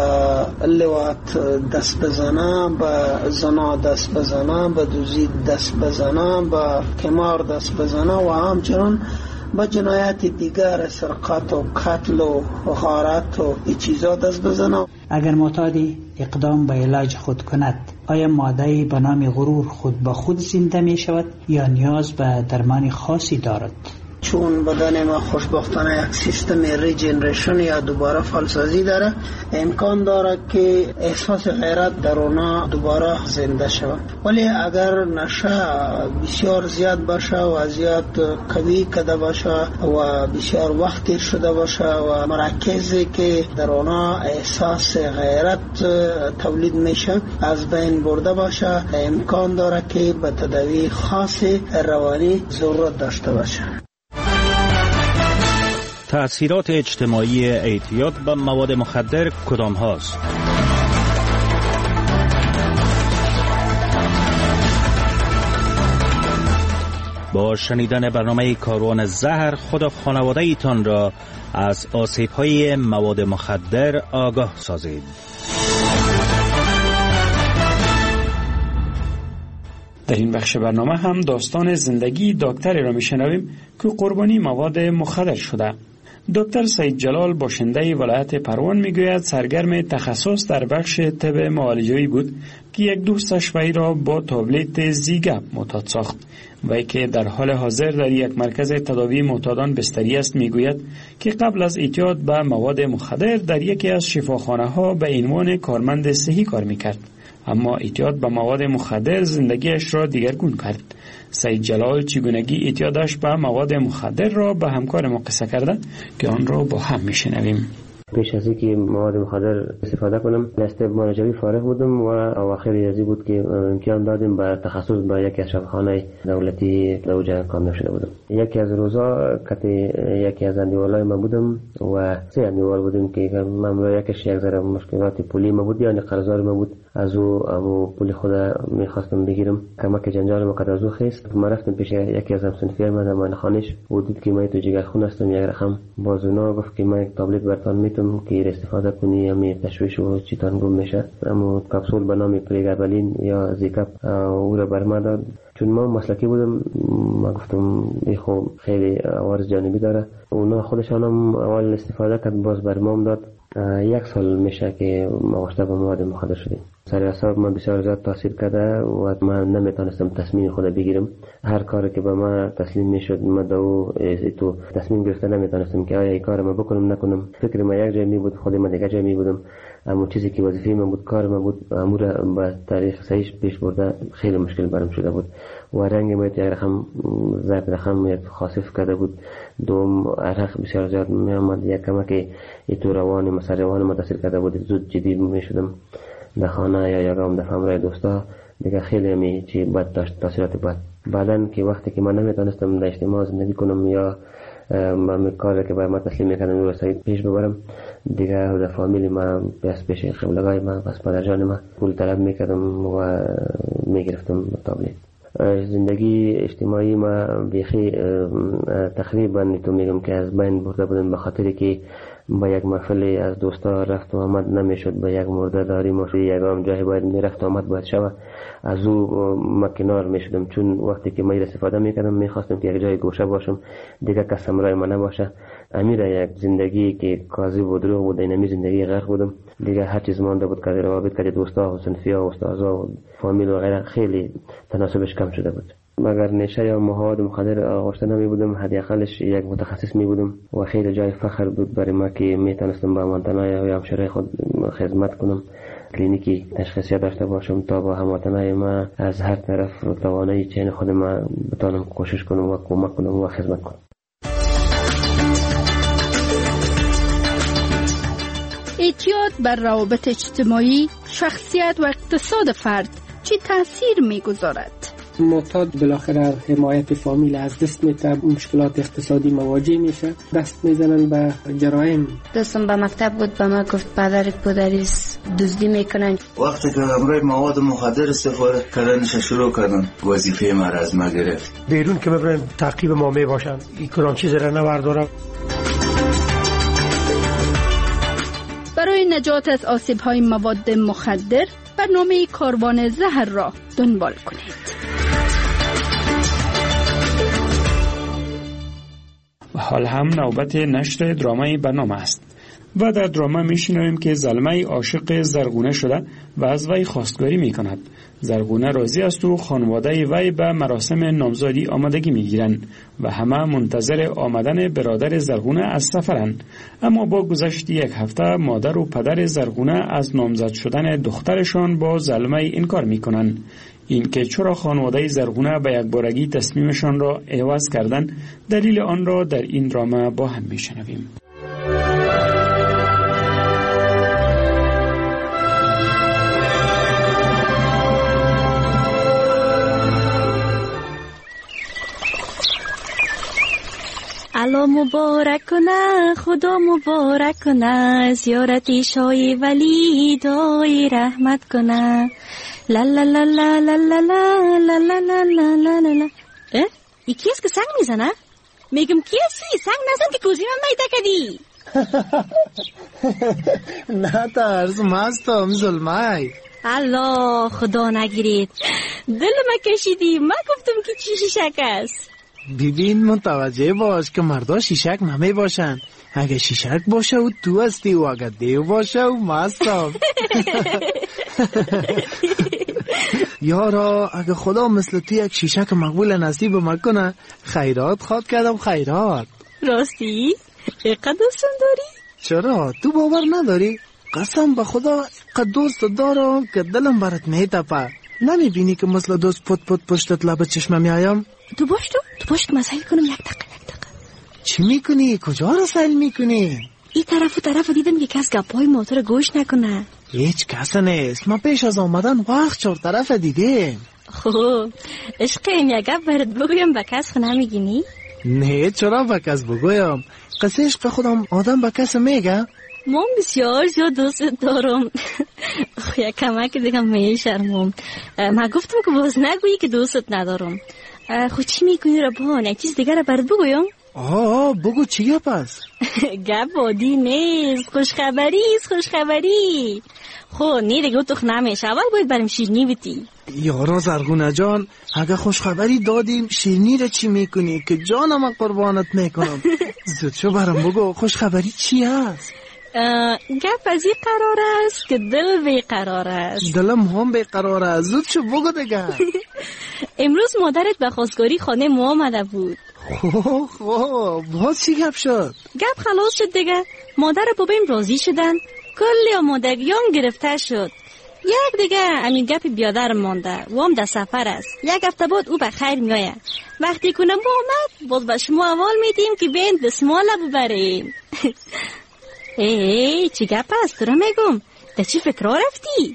لواط دست بزنه، با زنا دست بزنه، با دوزی دست بزنه، با قمار دست بزنه و همچنان با جنایت دیگر سرقت و قتل و غارت و این چیزا دست بزنه. اگر معتادی اقدام به علاج خود کند، آیا ماده‌ای به نام غرور خود با خود زنده می شود یا نیاز به درمان خاصی دارد؟ چون بدن ما خوشبختانه یک سیستم ریجنریشن یا دوباره فالسازی داره، امکان داره که احساس غیرت در اونا دوباره زنده شود. ولی اگر نشه بسیار زیاد باشه و زیاد قوی کده باشه و بسیار وقتی شده باشه و مراکزی که در اونا احساس غیرت تولید میشه از بین برده باشه، امکان داره که به تداوی خاص روانی ضرورت داشته باشه. تأثیرات اجتماعی اعتیاد به مواد مخدر کدام هاست؟ با شنیدن برنامه کاروان زهر خود و خانواده ایتان را از آسیب های مواد مخدر آگاه سازید. در این بخش برنامه هم داستان زندگی دکتری را میشنویم که قربانی مواد مخدر شده. دکتر سید جلال باشنده ولایت پروان میگوید سرگرم تخصص در بخش طب معالجه‌ای بود که یک دوستش وی را با تابلت زیگپ معتاد ساخت. وی که در حال حاضر در یک مرکز تداوی معتادان بستری است میگوید که قبل از اعتیاد به مواد مخدر در یکی از شفاخانه‌ها به عنوان کارمند صحی کار میکرد، اما اعتیاد به مواد مخدر زندگیش را دیگرگون کرد. سید جلال چگونگی اعتیادش به مواد مخدر را به همکار ما قصه کرده که آن را با هم میشنویم. پیش از اینکه مواد مخدر استفاده کنم از طب معالجوی فارغ بودم و اواخر ریاضی بود که امتحان دادیم به تخصص به یکی از شفاخانه دولتی در اوجه کامل شده بودم. یکی از روزا که یکی از اندیوالای ما بودم و سه اندیوال بودیم که من یکیش یک ذره مشکلات پولی ما بود، یعنی قرضدار ما بود، از او امو پول خود میخواستم بگیرم. کمک جنجال ما قد از او خیست. ما رفتم پیش یکی از همسنفیان من در خانه‌اش و دید که من تو جگر خون هستم. یک رقم بازونا گفت که من یک تابلت براتون میتونم که استفاده کنی، امی تشویش و چیتان گم میشه. اما کپسول به نام پریگابالین یا زیکاپ او را بر ما داد. چون ما مسلکی بودم ما گفتم این خو خیلی عوارض جانبی داره. اونا خودشان هم اول استفاده کرد، باز بر ما داد. یک سال میشه که ما واشته به مواد مخدر شدیم. سر اعصاب من بسیار زیاد تاثیر کرده و من نمیتونستم تصمیم خود بگیرم. هر کاری که به من تسلیم میشد من دو تو تصمیم گرفته نمیتونستم که آیا این کار ما بکنم نکنم. فکر من یک جای می بود، خود من دیگه جای می بودم. اما چیزی که وظیفه من بود، کار من بود، امور با تاریخ صحیح پیش برده خیلی مشکل برام شده بود و رنگ من یک رقم زرد رقم یک خاصف کرده بود. دوم عرق بسیار زیاد می آمد، یک کمک ای تو روان مسار روان متاثر کرده بود، زود جدی می شدم. در خانه یا یگام در همراه دوستا دیگه خیلی می چی بد داشت، تاثیرات بد. بعدن که وقتی که من نمیتونستم در اجتماع زندگی کنم یا من کاری که باید من تسلیم میکردم رو سعید پیش ببرم، دیگه در فامیلی من بیست پیش قبلگاه من پس پدر جان من پول طلب میکردم و میگرفتم تابلیت. زندگی اجتماعی ما بیخی تقریبا تو میگم که از بین برده بودم، به خاطری که با یک محفلی از دوستا رفت و آمد نمیشد، با یک مرده داری مفری یکام جایی باید میرفت و آمد باید شوه، از او مکنار میشدم، چون وقتی که من استفاده میکردم میخواستم که یک جای گوشه باشم دیگه کس همراه من نباشه. امیر یک زندگی که کاذب و دروغ بود، اینمی زندگی غرق بودم دیگه. هر چیز مانده بود که روابط که دوستا و صنفیا و استادا و فامیل و غیره خیلی تناسبش کم شده بود. مگر نشه یا مواد مخدر آغشته نمی بودم، حداقلش یک متخصص می بودم و خیلی جای فخر بود برای ما که می تونستم با هموطنای و همشهری خود خدمت کنم، کلینیکی تشخیصی داشته باشم تا با هموطنای ما از هر طرف توانایی چین خود ما بتونم کوشش کنم و کمک کنم و خدمت کنم. اعتیاد بر روابط اجتماعی، شخصیت و اقتصاد فرد چه تأثیر می‌گذارد؟ معتاد بالاخره حمایت فامیل از دست میده، مشکلات اقتصادی مواجه میشه، دست میزنن به جرایم. دوستم به مکتب بود به ما گفت پدرت پدریس دزدی میکنن. وقتی که همراه مواد مخدر استفاده کردنش شروع کردن وظیفه ما را از ما گرفت. بیرون که ببرن تعقیب ما میباشن، این کلان چیز را نبردارم. برای نجات از آسیب‌های مواد مخدر برنامه کاروان زهر را دنبال کنید. و حال هم نوبت نشر درامای برنامه است و در درامه میشنویم که زلمه عاشق زرغونه شده و از وی خواستگاری میکند. زرغونه راضی است و خانواده وی به مراسم نامزدی آمادگی میگیرند و همه منتظر آمدن برادر زرغونه از سفرند. اما با گذشت یک هفته مادر و پدر زرغونه از نامزد شدن دخترشان با زلمه انکار میکنند. این که چرا خانواده زرغونه به یک بارگی تصمیمشان را عوض کردند، دلیل آن را در این درامه با هم میشنویم. الله مبارک کنه، خدا مبارک کنه، زیارت شای ولی دای رحمت کنه. لا لا لا لا لا لا لا لا لا لا لا لا لا. اه؟ ای کیست که سنگ میزنه؟ میگم کیستی؟ سنگ نزن که کوزی من میده کدی. نه ترس، مستم ظلمه. الله خدا نگیرید، دل ما کشیدی. من گفتم که چی شیشک است. ببین متوجه باش که مردا شیشک نمی باشن. اگه شیشک باشه و تو هستی و اگه دیو باشه و مستم. یارا اگه خدا مثل تو یک شیشک مقبول نصیب مکنه، خیرات خواد کردم خیرات. راستی؟ اینقدر دوستم داری؟ چرا؟ تو باور نداری؟ قسم به خدا قد دوست دارم که دلم برات میتپه. نمیبینی که مثل دوست پت پت پشتت لب چشمه میایم؟ تو باش تو تو باش که مسائل کنم. یک دقیقه یک دقیقه. چی میکنی؟ کجا رو سیل میکنی؟ این طرف و طرف دیدم که کس گپای موتور گوش نکنه. هیچ کس نیست. ما پیش از آمدن وقت چهار طرف دیدیم. خوب عشقیم یک گپ برات بگویم به کس خو نمیگینی؟ نه چرا به کس بگویم؟ قصه عشق خودم آدم به کس میگه؟ من بسیار زیاد دوست دارم. یک کمک دیگه میشرمم. من گفتم که باز نگویی که دوستت ندارم. خود چی میکنی را با نه چیز دیگه را برات بگویم؟ آه بگو چیه پس؟ گپ عادی نیست، خوشخبری است. خوشخبری خب نه دیگه تو نمیشه. اول باید بریم شیرینی بیتی. یارا زرغونه جان اگه خوشخبری دادیم شیرینی را چی میکنی که جانم قربانت میکنم؟ زود شو برام بگو خوشخبری چی هست؟ گپ از این قرار است که دل بی قرار است. دلم هم بی قرار است. زود شو بگو دیگه. امروز مادرت به خواستگاری خانه ما آمده بود. خواه خواه باز چی گپ شد؟ گپ خلاص شد دیگه. مادر بابایم راضی شدن، کلی آمادگیام گرفته شد. یک دیگه همین گپ بیادر مانده و هم در سفر است. یک هفته بعد او به خیر میآید. وقتی کنم با آمد باز به شما اول میدیم که بین دستماله ببریم. ای چی گپ است؟ تو را میگم در چی فکر رفتی؟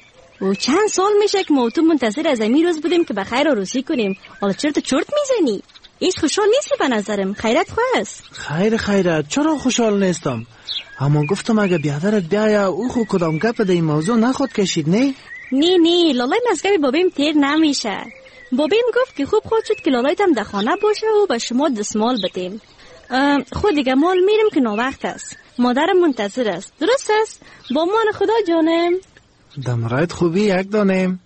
و چند سال میشه که ما تو منتظر از این روز بودیم که بخیر عروسی کنیم. حالا چرا تو چرت میزنی؟ هیچ خوشحال نیستی به نظرم. خیرت خواست. خیر خیرت، چرا خوشحال نیستم؟ اما گفتم اگه بیادرت بیایا او خود کدام گپ در این موضوع نخود کشید. نه نه نه لالای مزگب بابیم تیر نمیشه. بابیم گفت که خوب خود شد که لالایتم در خانه باشه و به شما دستمال بدیم. خود دیگه مال میرم که ناوقت است. مادرم منتظر است. درست است؟ با مان خدا جانم. دمرایت خوبی یک دانم.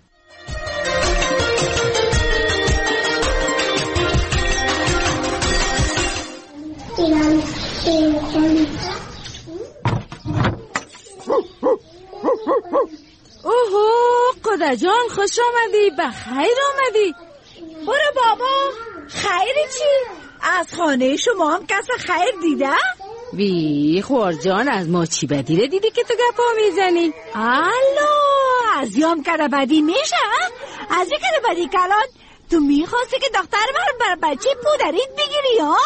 اوهو قدر جان خوش آمدی، بخیر آمدی. برو بابا. خیر چی؟ از خانه شما هم کس خیر دیده؟ وی خوار جان از ما چی بدیره دیدی که تو گپا میزنی؟ الو از یام کده بدی میشه؟ از این کده بدی کلان تو میخواستی که دختر بر بر بچه پودریت بگیری ها؟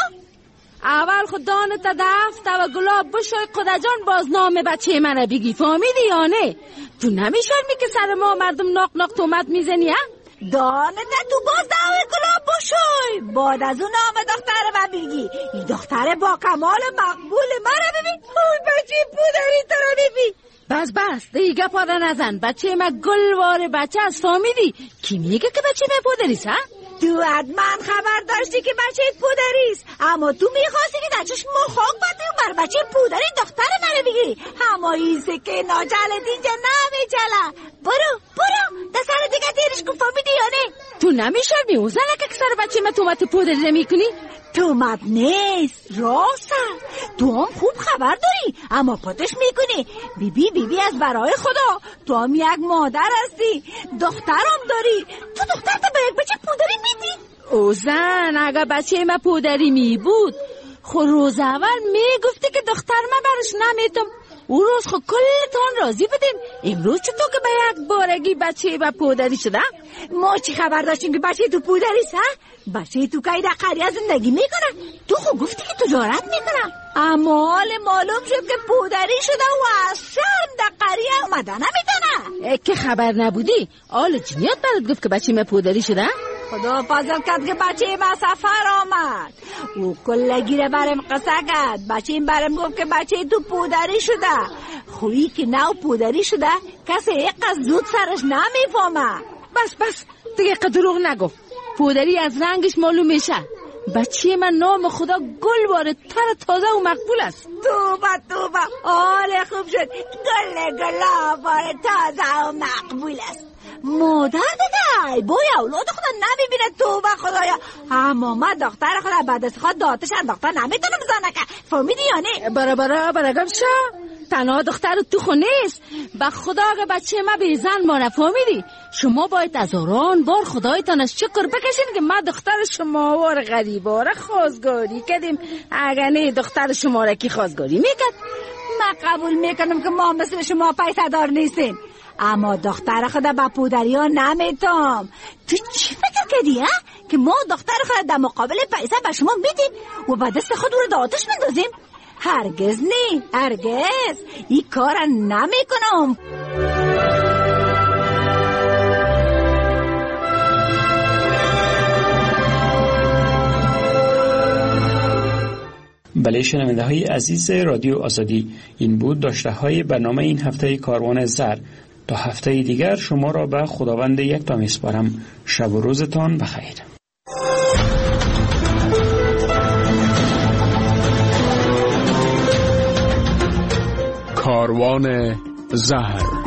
اول خود دانت دفت و گلاب بشوی قدر جان باز نام بچه منه بگی، فهمیدی یا نه؟ تو نمیشرمی که سر ما مردم ناق ناق تومت میزنی ها؟ دانت تو باز داوی گلاب بشوی بعد از اون نام دختر من بگی. این دختر با کمال مقبول منه ببین. اون بچه پودری تو رو ببین. بس بس دیگه پاده نزن. بچه من گلوار بچه از فهمیدی؟ کی میگه که بچه من پودریست ها؟ تو حتما خبر داشتی که بچه پودریست، اما تو میخواستی که در چشم مخاک باتی و بر بچه پودری دختر منو بگیری. اما این سکه ناجلت اینجا نمیچله. برو برو در سر دیگه تیرش کن، فهمیدی یا نه؟ تو نمیشرمی اوزنه که سر بچه من تومت پودری نمیکنی؟ تومت نیست راسته. تو هم خوب خبر داری اما پاتش میکنی. بی بی بی بی از برای خدا تو هم یک مادر هستی، دخترم داری. تو دختر تا به یک بچه پودری میدی؟ اوزن اگه بچه من پودری می بود خو روز اول میگفتی که دختر من برش نمیتم. او روز خو کلتان راضی بدیم. امروز چطور که به یک بارگی بچه با پودری شده؟ ما چی خبر داشتیم که بچه تو پودری سه؟ بچه تو که در قریه زندگی میکنه. تو خو گفتی که تجارت میکنه، اما حال معلوم شد که پودری شده و از شرم در قریه اومده نمیتونه. که خبر نبودی؟ آل جنیات برات گفت که بچه من پودری شده؟ خدا فضل کرد که بچه من سفر آمد. او کلگیره برم قصه کرد. بچه این برم گفت که بچه تو پودری شده. خویی که نو پودری شده کسی یک از زود سرش نمیفهمه. بس بس دیگه دروغ نگو. پودری از رنگش معلوم میشه. بچه من نام خدا گل واره تر تازه و مقبول است. توبه توبه آله خوب شد. گل گلاب واره تازه و مقبول است. مادر دیگه بای اولاد خدا نمیبینه. توبه خدایا. اما من دختر خدا بعد از خود داتش انداختر نمیتونه بزنه که، فهمیدی یا نه؟ برا برا برگم شا تنها دختر تو خونه نیست. به خدا اگه بچه ما به زن مانه، فهمیدی؟ شما باید از آران بار خدایتان از شکر بکشین که ما دختر شما وار غریباره خواستگاری کردیم. اگه نه دختر شما را کی خواستگاری میکرد؟ من قبول میکنم که ما مثل شما پیسه دار نیستیم، اما دختر خدا با پودری ها نمیتم. تو چی فکر کردی ها؟ که ما دختر خدا در مقابل پیسه به شما میدیم و با دست خود رو داتش مندازیم؟ هرگز نه، هرگز این کار نمی کنم. بله شنونده های عزیز رادیو آزادی، این بود داشته های برنامه این هفته کاروان زر. تا هفته دیگر شما را به خداوند یکتا میسپارم. شب و روزتان بخیر. کاروان زهر